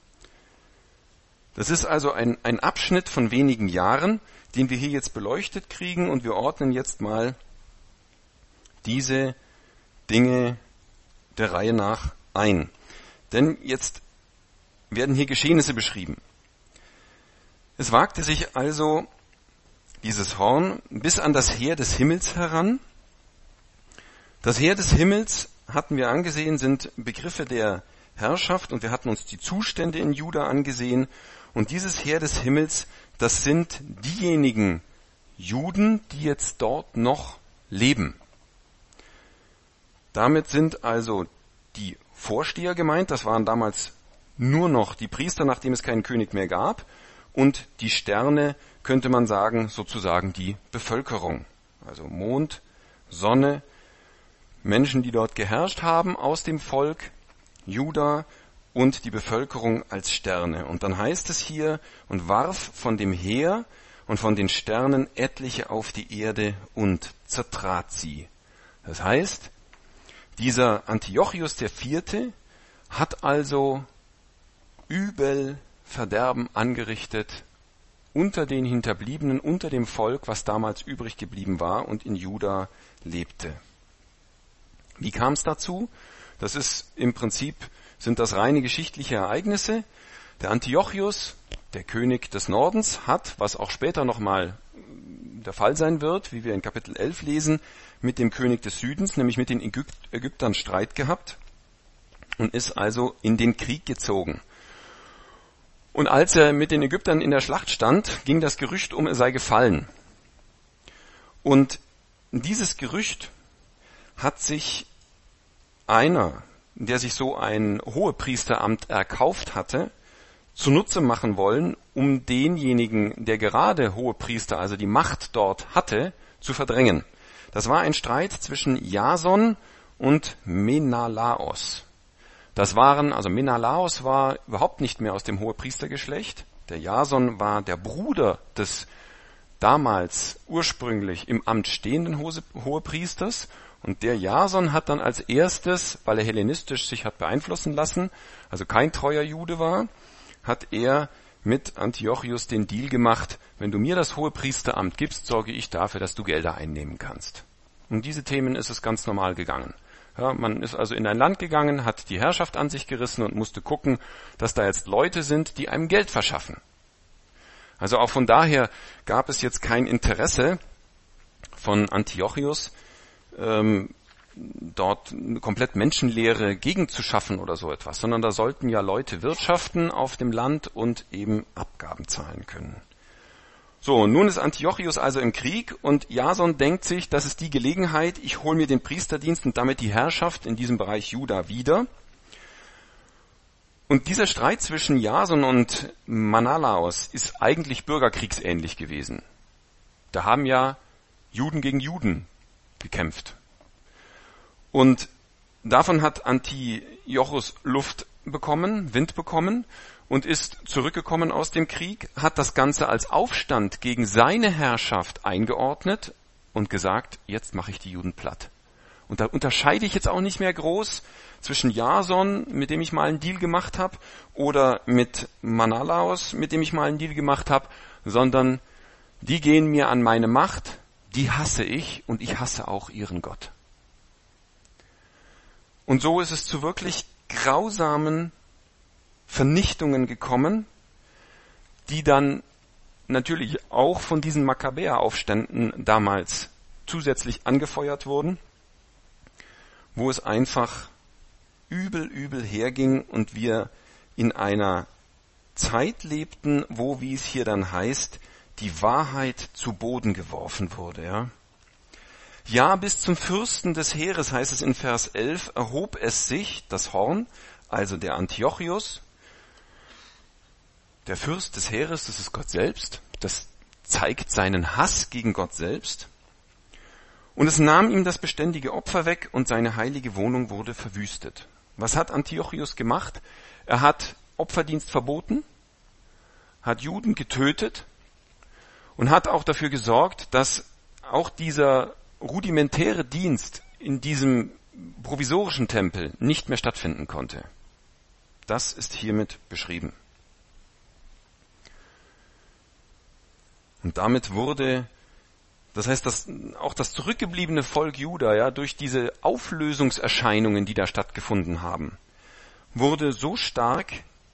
Das ist also ein Abschnitt von wenigen Jahren, den wir hier jetzt beleuchtet kriegen, und wir ordnen jetzt mal diese Dinge der Reihe nach ein. Denn jetzt werden hier Geschehnisse beschrieben. Es wagte sich also dieses Horn bis an das Heer des Himmels heran. Das Heer des Himmels, hatten wir angesehen, sind Begriffe der Herrschaft, und wir hatten uns die Zustände in Juda angesehen. Und dieses Heer des Himmels, das sind diejenigen Juden, die jetzt dort noch leben. Damit sind also die Vorsteher gemeint, das waren damals nur noch die Priester, nachdem es keinen König mehr gab, und die Sterne, könnte man sagen, sozusagen die Bevölkerung. Also Mond, Sonne, Menschen, die dort geherrscht haben aus dem Volk Juda, und die Bevölkerung als Sterne. Und dann heißt es hier, und warf von dem Heer und von den Sternen etliche auf die Erde und zertrat sie. Das heißt, dieser Antiochos IV. Hat also übel Verderben angerichtet unter den Hinterbliebenen, unter dem Volk, was damals übrig geblieben war und in Juda lebte. Wie kam es dazu? Das ist im Prinzip sind das reine geschichtliche Ereignisse. Der Antiochus, der König des Nordens, hat, was auch später nochmal der Fall sein wird, wie wir in Kapitel 11 lesen, mit dem König des Südens, nämlich mit den Ägyptern Streit gehabt und ist also in den Krieg gezogen. Und als er mit den Ägyptern in der Schlacht stand, ging das Gerücht um, er sei gefallen. Und dieses Gerücht hat sich einer, der sich so ein Hohepriesteramt erkauft hatte, zunutze machen wollen, um denjenigen, der gerade Hohepriester, also die Macht dort hatte, zu verdrängen. Das war ein Streit zwischen Jason und Menalaos. Menalaos war überhaupt nicht mehr aus dem Hohepriestergeschlecht. Der Jason war der Bruder des damals ursprünglich im Amt stehenden Hohepriesters. Und der Jason hat dann als erstes, weil er hellenistisch sich hat beeinflussen lassen, also kein treuer Jude war, hat er mit Antiochus den Deal gemacht, wenn du mir das Hohepriesteramt gibst, sorge ich dafür, dass du Gelder einnehmen kannst. Um diese Themen ist es ganz normal gegangen. Ja, man ist also in ein Land gegangen, hat die Herrschaft an sich gerissen und musste gucken, dass da jetzt Leute sind, die einem Geld verschaffen. Also auch von daher gab es jetzt kein Interesse von Antiochus, dort eine komplett menschenleere Gegend zu schaffen oder so etwas, sondern da sollten ja Leute wirtschaften auf dem Land und eben Abgaben zahlen können. So, nun ist Antiochus also im Krieg und Jason denkt sich, das ist die Gelegenheit, ich hole mir den Priesterdienst und damit die Herrschaft in diesem Bereich Juda wieder. Und dieser Streit zwischen Jason und Menalaos ist eigentlich bürgerkriegsähnlich gewesen. Da haben ja Juden gegen Juden gekämpft. Und davon hat Antiochus Wind bekommen und ist zurückgekommen aus dem Krieg, hat das Ganze als Aufstand gegen seine Herrschaft eingeordnet und gesagt, jetzt mache ich die Juden platt. Und da unterscheide ich jetzt auch nicht mehr groß zwischen Jason, mit dem ich mal einen Deal gemacht habe, oder mit Menalaos, mit dem ich mal einen Deal gemacht habe, sondern die gehen mir an meine Macht, die hasse ich und ich hasse auch ihren Gott. Und so ist es zu wirklich grausamen Vernichtungen gekommen, die dann natürlich auch von diesen Makkabäeraufständen damals zusätzlich angefeuert wurden, wo es einfach übel herging und wir in einer Zeit lebten, wo, wie es hier dann heißt, die Wahrheit zu Boden geworfen wurde, ja. Ja, bis zum Fürsten des Heeres, heißt es in Vers 11, erhob es sich, das Horn, also der Antiochus, der Fürst des Heeres, das ist Gott selbst, das zeigt seinen Hass gegen Gott selbst. Und es nahm ihm das beständige Opfer weg und seine heilige Wohnung wurde verwüstet. Was hat Antiochus gemacht? Er hat Opferdienst verboten, hat Juden getötet und hat auch dafür gesorgt, dass auch dieser rudimentäre Dienst in diesem provisorischen Tempel nicht mehr stattfinden konnte. Das ist hiermit beschrieben. Und damit wurde, das heißt, dass auch das zurückgebliebene Volk Juda, ja, durch diese Auflösungserscheinungen, die da stattgefunden haben, wurde so stark,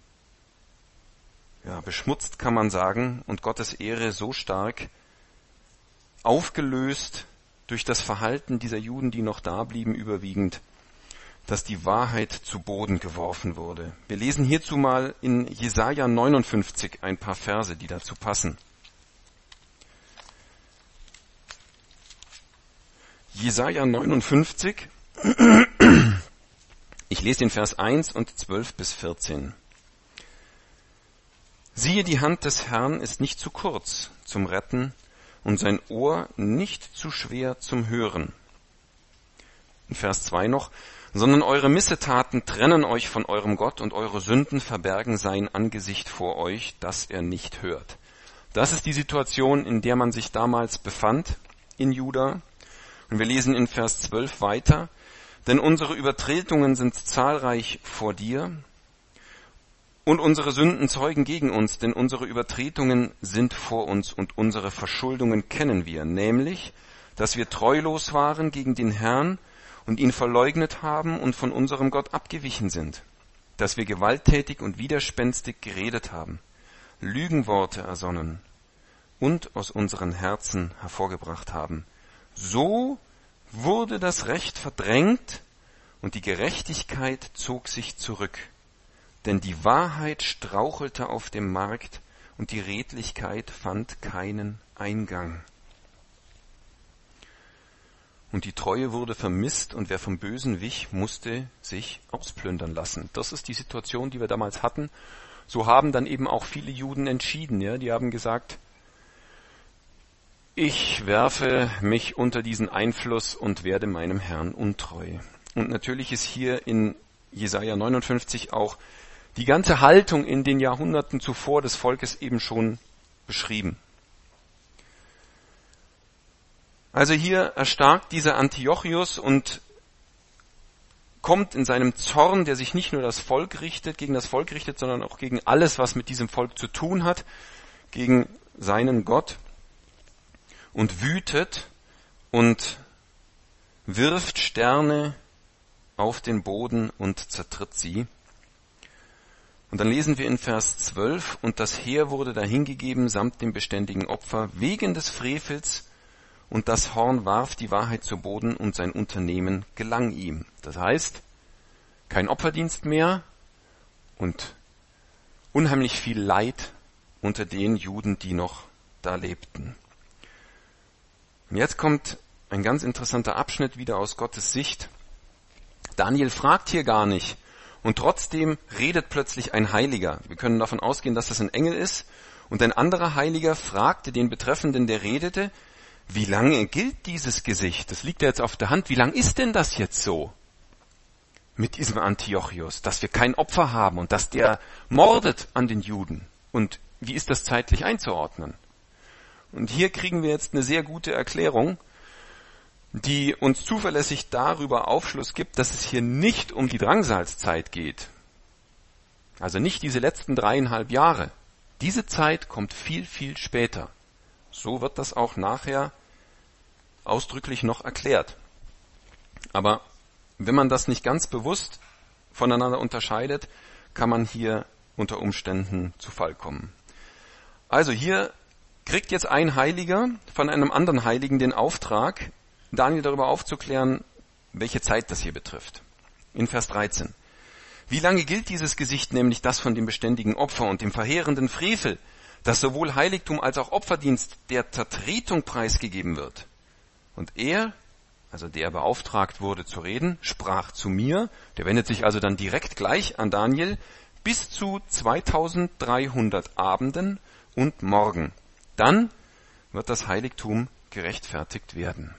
ja, beschmutzt kann man sagen, und Gottes Ehre so stark aufgelöst durch das Verhalten dieser Juden, die noch da blieben, überwiegend, dass die Wahrheit zu Boden geworfen wurde. Wir lesen hierzu mal in Jesaja 59 ein paar Verse, die dazu passen. Jesaja 59, ich lese den Vers 1 und 12 bis 14. Siehe, die Hand des Herrn ist nicht zu kurz zum Retten und sein Ohr nicht zu schwer zum Hören. In Vers 2 noch, sondern eure Missetaten trennen euch von eurem Gott und eure Sünden verbergen sein Angesicht vor euch, dass er nicht hört. Das ist die Situation, in der man sich damals befand in Juda. Und wir lesen in Vers 12 weiter, denn unsere Übertretungen sind zahlreich vor dir und unsere Sünden zeugen gegen uns, denn unsere Übertretungen sind vor uns und unsere Verschuldungen kennen wir, nämlich, dass wir treulos waren gegen den Herrn und ihn verleugnet haben und von unserem Gott abgewichen sind. dass wir gewalttätig und widerspenstig geredet haben, Lügenworte ersonnen und aus unseren Herzen hervorgebracht haben. So wurde das Recht verdrängt und die Gerechtigkeit zog sich zurück. Denn die Wahrheit strauchelte auf dem Markt und die Redlichkeit fand keinen Eingang. Und die Treue wurde vermisst und wer vom Bösen wich, musste sich ausplündern lassen. Das ist die Situation, die wir damals hatten. So haben dann eben auch viele Juden entschieden. Ja? Die haben gesagt, ich werfe mich unter diesen Einfluss und werde meinem Herrn untreu. Und natürlich ist hier in Jesaja 59 auch die ganze Haltung in den Jahrhunderten zuvor des Volkes eben schon beschrieben. Also hier erstarkt dieser Antiochus und kommt in seinem Zorn, der sich nicht nur gegen das Volk richtet, sondern auch gegen alles, was mit diesem Volk zu tun hat, gegen seinen Gott und wütet und wirft Sterne auf den Boden und zertritt sie. Und dann lesen wir in Vers 12, und das Heer wurde dahingegeben samt dem beständigen Opfer wegen des Frevels, und das Horn warf die Wahrheit zu Boden und sein Unternehmen gelang ihm. Das heißt, kein Opferdienst mehr und unheimlich viel Leid unter den Juden, die noch da lebten. Und jetzt kommt ein ganz interessanter Abschnitt wieder aus Gottes Sicht. Daniel fragt hier gar nicht und trotzdem redet plötzlich ein Heiliger. Wir können davon ausgehen, dass das ein Engel ist. Und ein anderer Heiliger fragte den Betreffenden, der redete, wie lange gilt dieses Gesicht? Das liegt ja jetzt auf der Hand. Wie lang ist denn das jetzt so mit diesem Antiochus, dass wir kein Opfer haben und dass der mordet an den Juden? Und wie ist das zeitlich einzuordnen? Und hier kriegen wir jetzt eine sehr gute Erklärung, die uns zuverlässig darüber Aufschluss gibt, dass es hier nicht um die Drangsalzzeit geht. Also nicht diese letzten 3,5 Jahre. Diese Zeit kommt viel, viel später. So wird das auch nachher ausdrücklich noch erklärt. Aber wenn man das nicht ganz bewusst voneinander unterscheidet, kann man hier unter Umständen zu Fall kommen. Also hier kriegt jetzt ein Heiliger von einem anderen Heiligen den Auftrag, Daniel darüber aufzuklären, welche Zeit das hier betrifft. In Vers 13. Wie lange gilt dieses Gesicht, nämlich das von dem beständigen Opfer und dem verheerenden Frevel, dass sowohl Heiligtum als auch Opferdienst der Zertretung preisgegeben wird? Und er, also der beauftragt wurde zu reden, sprach zu mir, der wendet sich also dann direkt gleich an Daniel, bis zu 2300 Abenden und Morgen. Dann wird das Heiligtum gerechtfertigt werden.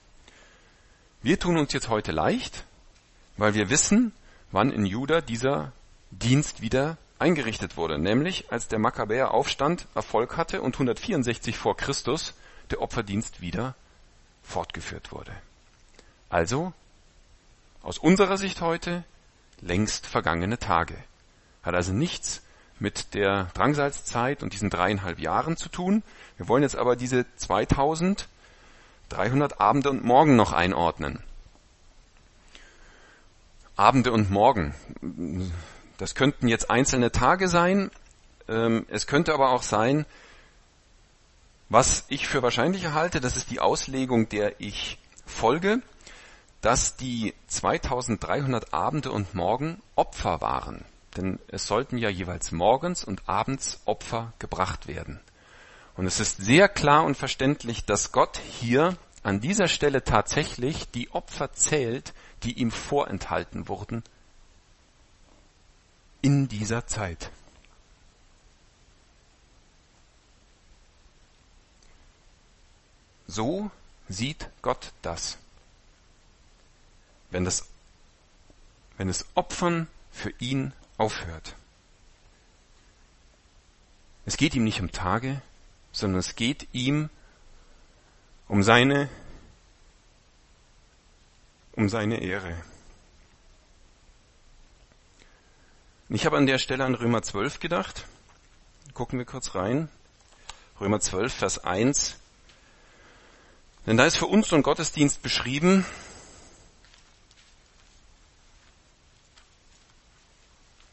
Wir tun uns jetzt heute leicht, weil wir wissen, wann in Juda dieser Dienst wieder eingerichtet wurde, nämlich als der Makkabäeraufstand Erfolg hatte und 164 vor Christus der Opferdienst wieder fortgeführt wurde. Also, aus unserer Sicht heute, längst vergangene Tage. Hat also nichts mit der Drangsalzzeit und diesen 3,5 Jahren zu tun. Wir wollen jetzt aber diese 2300 Abende und Morgen noch einordnen. Abende und Morgen. Das könnten jetzt einzelne Tage sein. Es könnte aber auch sein, was ich für wahrscheinlicher halte, das ist die Auslegung, der ich folge, dass die 2300 Abende und Morgen Opfer waren. Denn es sollten ja jeweils morgens und abends Opfer gebracht werden. Und es ist sehr klar und verständlich, dass Gott hier an dieser Stelle tatsächlich die Opfer zählt, die ihm vorenthalten wurden in dieser Zeit. So sieht Gott das. Wenn das Opfern für ihn aufhört. Es geht ihm nicht um Tage, sondern es geht ihm um seine Ehre. Ich habe an der Stelle an Römer 12 gedacht. Gucken wir kurz rein. Römer 12, Vers 1. Denn da ist für uns so ein Gottesdienst beschrieben,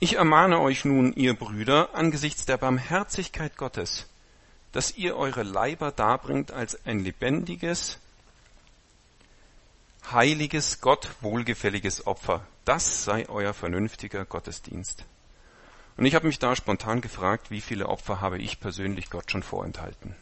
Ich ermahne euch nun, ihr Brüder, angesichts der Barmherzigkeit Gottes, dass ihr eure Leiber darbringt als ein lebendiges, heiliges, Gott wohlgefälliges Opfer. Das sei euer vernünftiger Gottesdienst. Und ich habe mich da spontan gefragt, wie viele Opfer habe ich persönlich Gott schon vorenthalten?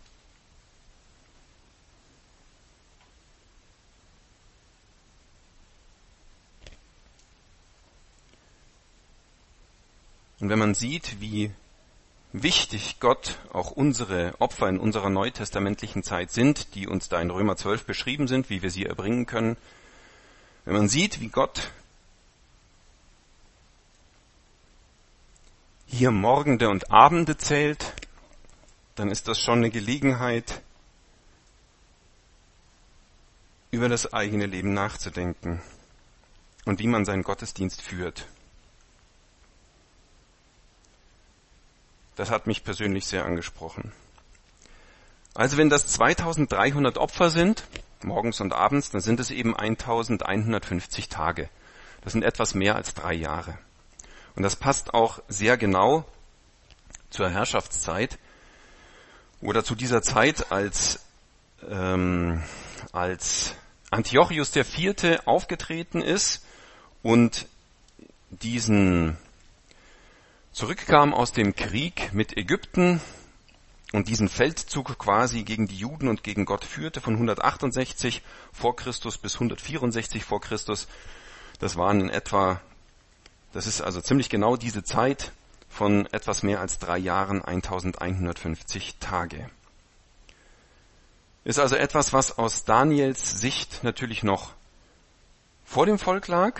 Und wenn man sieht, wie wichtig Gott auch unsere Opfer in unserer neutestamentlichen Zeit sind, die uns da in Römer 12 beschrieben sind, wie wir sie erbringen können, wenn man sieht, wie Gott hier Morgende und Abende zählt, dann ist das schon eine Gelegenheit, über das eigene Leben nachzudenken und wie man seinen Gottesdienst führt. Das hat mich persönlich sehr angesprochen. Also wenn das 2300 Opfer sind, morgens und abends, dann sind es eben 1150 Tage. Das sind etwas mehr als 3 Jahre. Und das passt auch sehr genau zur Herrschaftszeit oder zu dieser Zeit, als Antiochus IV. Aufgetreten ist und zurückkam aus dem Krieg mit Ägypten und diesen Feldzug quasi gegen die Juden und gegen Gott führte von 168 vor Christus bis 164 vor Christus. Das ist also ziemlich genau diese Zeit von etwas mehr als 3 Jahren, 1150 Tage. Ist also etwas, was aus Daniels Sicht natürlich noch vor dem Volk lag,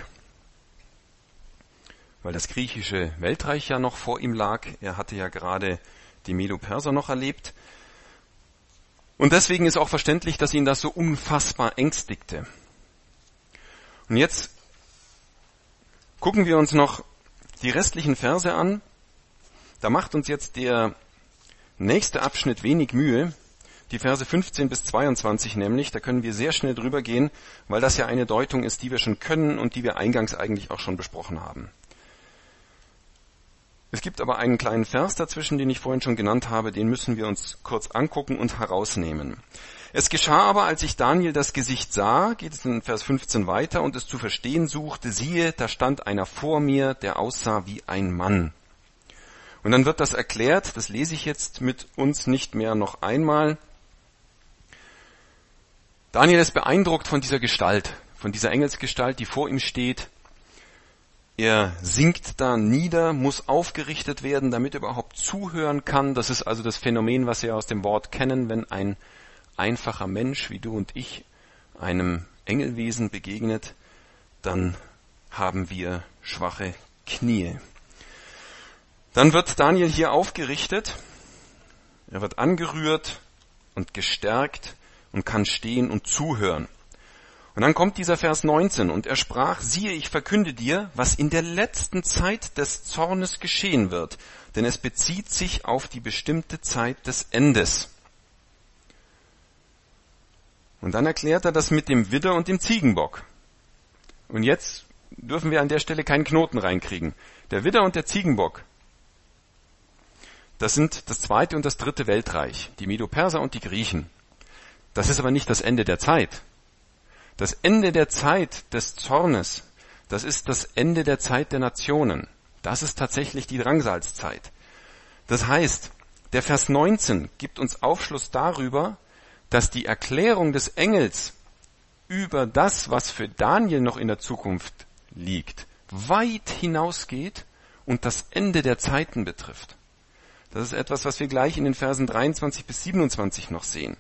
weil das griechische Weltreich ja noch vor ihm lag. Er hatte ja gerade die Medo-Perser noch erlebt. Und deswegen ist auch verständlich, dass ihn das so unfassbar ängstigte. Und jetzt gucken wir uns noch die restlichen Verse an. Da macht uns jetzt der nächste Abschnitt wenig Mühe. Die Verse 15 bis 22 nämlich, da können wir sehr schnell drüber gehen, weil das ja eine Deutung ist, die wir schon können und die wir eingangs eigentlich auch schon besprochen haben. Es gibt aber einen kleinen Vers dazwischen, den ich vorhin schon genannt habe, den müssen wir uns kurz angucken und herausnehmen. Es geschah aber, als ich Daniel das Gesicht sah, geht es in Vers 15 weiter, und es zu verstehen suchte, siehe, da stand einer vor mir, der aussah wie ein Mann. Und dann wird das erklärt, das lese ich jetzt mit uns nicht mehr noch einmal. Daniel ist beeindruckt von dieser Gestalt, von dieser Engelsgestalt, die vor ihm steht. Er sinkt da nieder, muss aufgerichtet werden, damit er überhaupt zuhören kann. Das ist also das Phänomen, was wir aus dem Wort kennen, wenn ein einfacher Mensch wie du und ich einem Engelwesen begegnet, dann haben wir schwache Knie. Dann wird Daniel hier aufgerichtet, er wird angerührt und gestärkt und kann stehen und zuhören. Und dann kommt dieser Vers 19, und er sprach, siehe, ich verkünde dir, was in der letzten Zeit des Zornes geschehen wird, denn es bezieht sich auf die bestimmte Zeit des Endes. Und dann erklärt er das mit dem Widder und dem Ziegenbock. Und jetzt dürfen wir an der Stelle keinen Knoten reinkriegen. Der Widder und der Ziegenbock, das sind das 2. und das 3. Weltreich, die Medo-Perser und die Griechen. Das ist aber nicht das Ende der Zeit. Das Ende der Zeit des Zornes, das ist das Ende der Zeit der Nationen. Das ist tatsächlich die Drangsalzzeit. Das heißt, der Vers 19 gibt uns Aufschluss darüber, dass die Erklärung des Engels über das, was für Daniel noch in der Zukunft liegt, weit hinausgeht und das Ende der Zeiten betrifft. Das ist etwas, was wir gleich in den Versen 23 bis 27 noch sehen.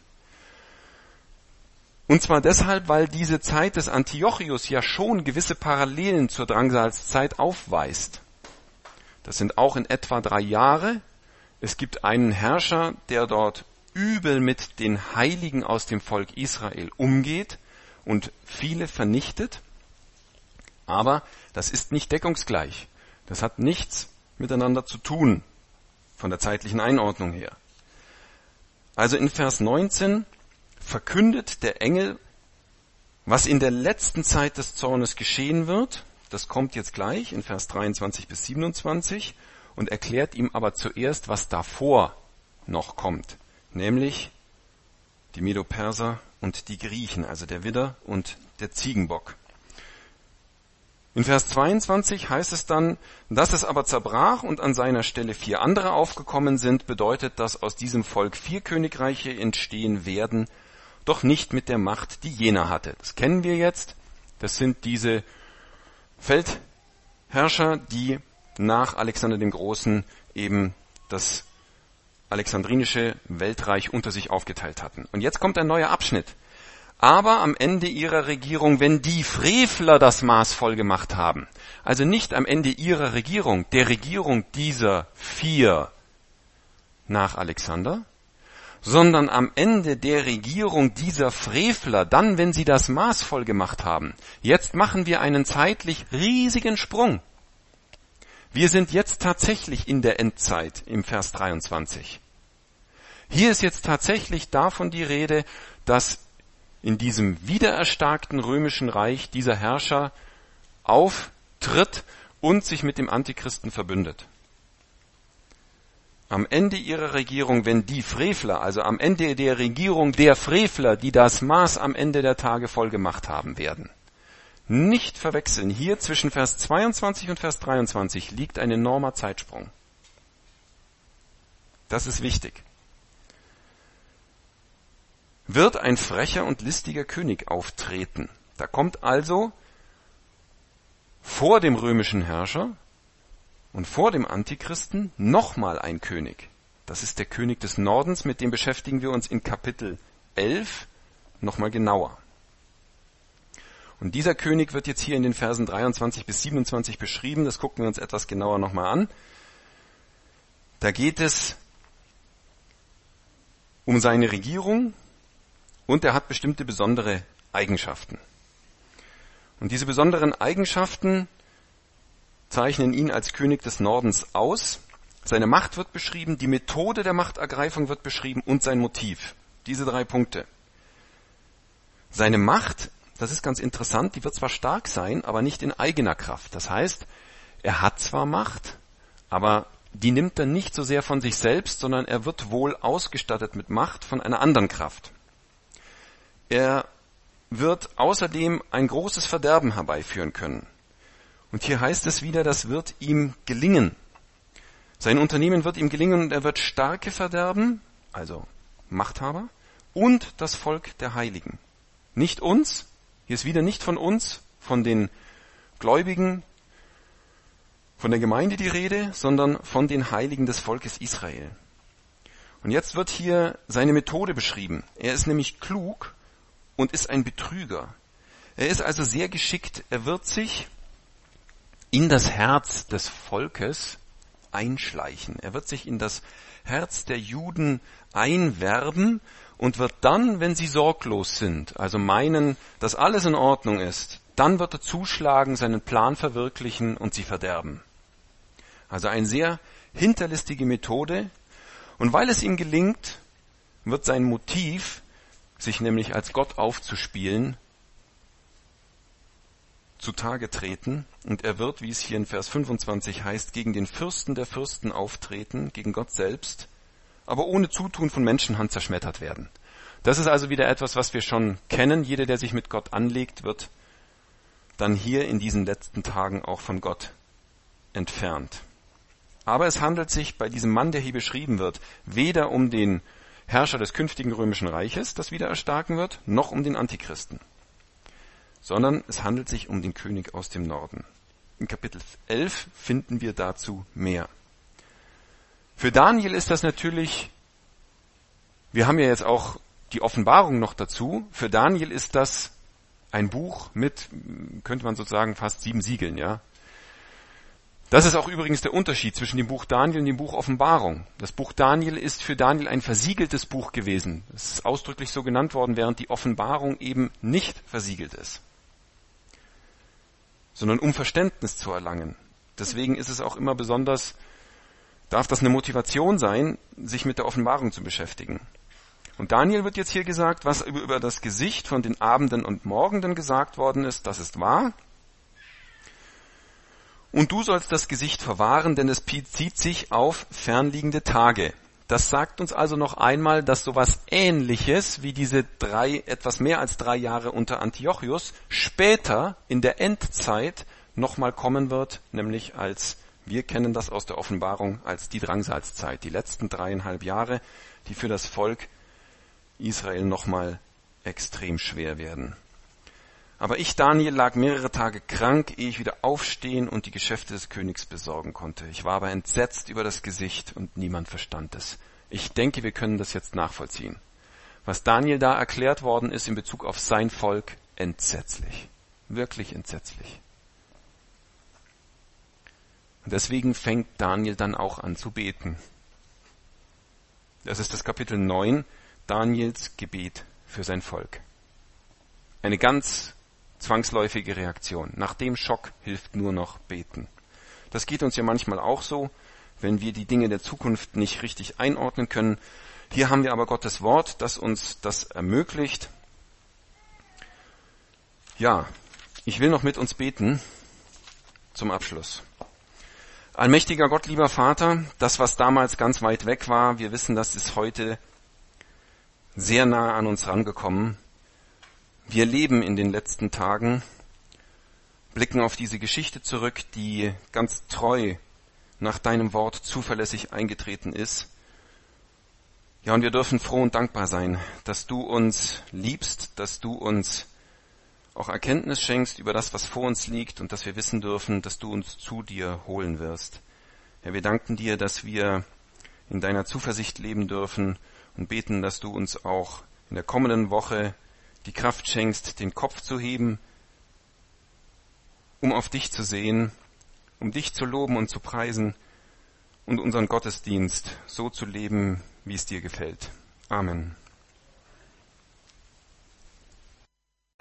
Und zwar deshalb, weil diese Zeit des Antiochus ja schon gewisse Parallelen zur Drangsalzzeit aufweist. Das sind auch in etwa 3 Jahre. Es gibt einen Herrscher, der dort übel mit den Heiligen aus dem Volk Israel umgeht und viele vernichtet. Aber das ist nicht deckungsgleich. Das hat nichts miteinander zu tun, von der zeitlichen Einordnung her. Also in Vers 19 verkündet der Engel, was in der letzten Zeit des Zornes geschehen wird. das kommt jetzt gleich in Vers 23 bis 27 und erklärt ihm aber zuerst, was davor noch kommt, nämlich die Medo-Perser und die Griechen, also der Widder und der Ziegenbock. In Vers 22 heißt es dann, dass es aber zerbrach und an seiner Stelle 4 andere aufgekommen sind, bedeutet, dass aus diesem Volk 4 Königreiche entstehen werden, doch nicht mit der Macht, die jener hatte. Das kennen wir jetzt. Das sind diese Feldherrscher, die nach Alexander dem Großen eben das alexandrinische Weltreich unter sich aufgeteilt hatten. Und jetzt kommt ein neuer Abschnitt. Aber am Ende ihrer Regierung, wenn die Frevler das Maß voll gemacht haben, also nicht am Ende ihrer Regierung, der Regierung dieser 4 nach Alexander, sondern am Ende der Regierung dieser Frevler, dann, wenn sie das Maß voll gemacht haben. Jetzt machen wir einen zeitlich riesigen Sprung. Wir sind jetzt tatsächlich in der Endzeit im Vers 23. Hier ist jetzt tatsächlich davon die Rede, dass in diesem wiedererstarkten römischen Reich dieser Herrscher auftritt und sich mit dem Antichristen verbündet. Am Ende ihrer Regierung, wenn die Frevler, also am Ende der Regierung der Frevler, die das Maß am Ende der Tage voll gemacht haben werden. Nicht verwechseln, hier zwischen Vers 22 und Vers 23 liegt ein enormer Zeitsprung. Das ist wichtig. Wird ein frecher und listiger König auftreten. Da kommt also vor dem römischen Herrscher und vor dem Antichristen nochmal ein König. Das ist der König des Nordens, mit dem beschäftigen wir uns in Kapitel 11 nochmal genauer. Und dieser König wird jetzt hier in den Versen 23 bis 27 beschrieben. Das gucken wir uns etwas genauer nochmal an. Da geht es um seine Regierung und er hat bestimmte besondere Eigenschaften. Und diese besonderen Eigenschaften zeichnen ihn als König des Nordens aus. Seine Macht wird beschrieben, die Methode der Machtergreifung wird beschrieben und sein Motiv. Diese 3 Punkte. Seine Macht, das ist ganz interessant, die wird zwar stark sein, aber nicht in eigener Kraft. Das heißt, er hat zwar Macht, aber die nimmt er nicht so sehr von sich selbst, sondern er wird wohl ausgestattet mit Macht von einer anderen Kraft. Er wird außerdem ein großes Verderben herbeiführen können. Und hier heißt es wieder, das wird ihm gelingen. Sein Unternehmen wird ihm gelingen und er wird Starke verderben, also Machthaber, und das Volk der Heiligen. Nicht uns, hier ist wieder nicht von uns, von den Gläubigen, von der Gemeinde die Rede, sondern von den Heiligen des Volkes Israel. Und jetzt wird hier seine Methode beschrieben. Er ist nämlich klug und ist ein Betrüger. Er ist also sehr geschickt. Er wird sich in das Herz des Volkes einschleichen. Er wird sich in das Herz der Juden einwerben und wird dann, wenn sie sorglos sind, also meinen, dass alles in Ordnung ist, dann wird er zuschlagen, seinen Plan verwirklichen und sie verderben. Also eine sehr hinterlistige Methode. Und weil es ihm gelingt, wird sein Motiv, sich nämlich als Gott aufzuspielen, zutage treten. Und er wird, wie es hier in Vers 25 heißt, gegen den Fürsten der Fürsten auftreten, gegen Gott selbst, aber ohne Zutun von Menschenhand zerschmettert werden. Das ist also wieder etwas, was wir schon kennen. Jeder, der sich mit Gott anlegt, wird dann hier in diesen letzten Tagen auch von Gott entfernt. Aber es handelt sich bei diesem Mann, der hier beschrieben wird, weder um den Herrscher des künftigen römischen Reiches, das wieder erstarken wird, noch um den Antichristen, sondern es handelt sich um den König aus dem Norden. In Kapitel 11 finden wir dazu mehr. Für Daniel ist das natürlich, wir haben ja jetzt auch die Offenbarung noch dazu, für Daniel ist das ein Buch mit, könnte man sozusagen, fast 7 Siegeln, ja. Das ist auch übrigens der Unterschied zwischen dem Buch Daniel und dem Buch Offenbarung. Das Buch Daniel ist für Daniel ein versiegeltes Buch gewesen. Es ist ausdrücklich so genannt worden, während die Offenbarung eben nicht versiegelt ist, sondern um Verständnis zu erlangen. Deswegen ist es auch immer besonders, darf das eine Motivation sein, sich mit der Offenbarung zu beschäftigen. Und Daniel wird jetzt hier gesagt, was über das Gesicht von den Abenden und Morgenden gesagt worden ist, das ist wahr. Und du sollst das Gesicht verwahren, denn es bezieht sich auf fernliegende Tage. Das sagt uns also noch einmal, dass sowas Ähnliches wie diese etwas mehr als 3 Jahre unter Antiochus später in der Endzeit nochmal kommen wird, nämlich wir kennen das aus der Offenbarung, als die Drangsalzzeit, die letzten 3,5 Jahre, die für das Volk Israel nochmal extrem schwer werden. Aber ich, Daniel, lag mehrere Tage krank, ehe ich wieder aufstehen und die Geschäfte des Königs besorgen konnte. Ich war aber entsetzt über das Gesicht und niemand verstand es. Ich denke, wir können das jetzt nachvollziehen. Was Daniel da erklärt worden ist in Bezug auf sein Volk, entsetzlich. Wirklich entsetzlich. Und deswegen fängt Daniel dann auch an zu beten. Das ist das Kapitel 9, Daniels Gebet für sein Volk. Eine ganz zwangsläufige Reaktion. Nach dem Schock hilft nur noch beten. Das geht uns ja manchmal auch so, wenn wir die Dinge der Zukunft nicht richtig einordnen können. Hier haben wir aber Gottes Wort, das uns das ermöglicht. Ja, ich will noch mit uns beten zum Abschluss. Allmächtiger Gott, lieber Vater, das, was damals ganz weit weg war, wir wissen, das ist heute sehr nah an uns rangekommen. Wir leben in den letzten Tagen, blicken auf diese Geschichte zurück, die ganz treu nach deinem Wort zuverlässig eingetreten ist. Ja, und wir dürfen froh und dankbar sein, dass du uns liebst, dass du uns auch Erkenntnis schenkst über das, was vor uns liegt und dass wir wissen dürfen, dass du uns zu dir holen wirst. Ja, wir danken dir, dass wir in deiner Zuversicht leben dürfen und beten, dass du uns auch in der kommenden Woche die Kraft schenkst, den Kopf zu heben, um auf dich zu sehen, um dich zu loben und zu preisen und unseren Gottesdienst so zu leben, wie es dir gefällt. Amen.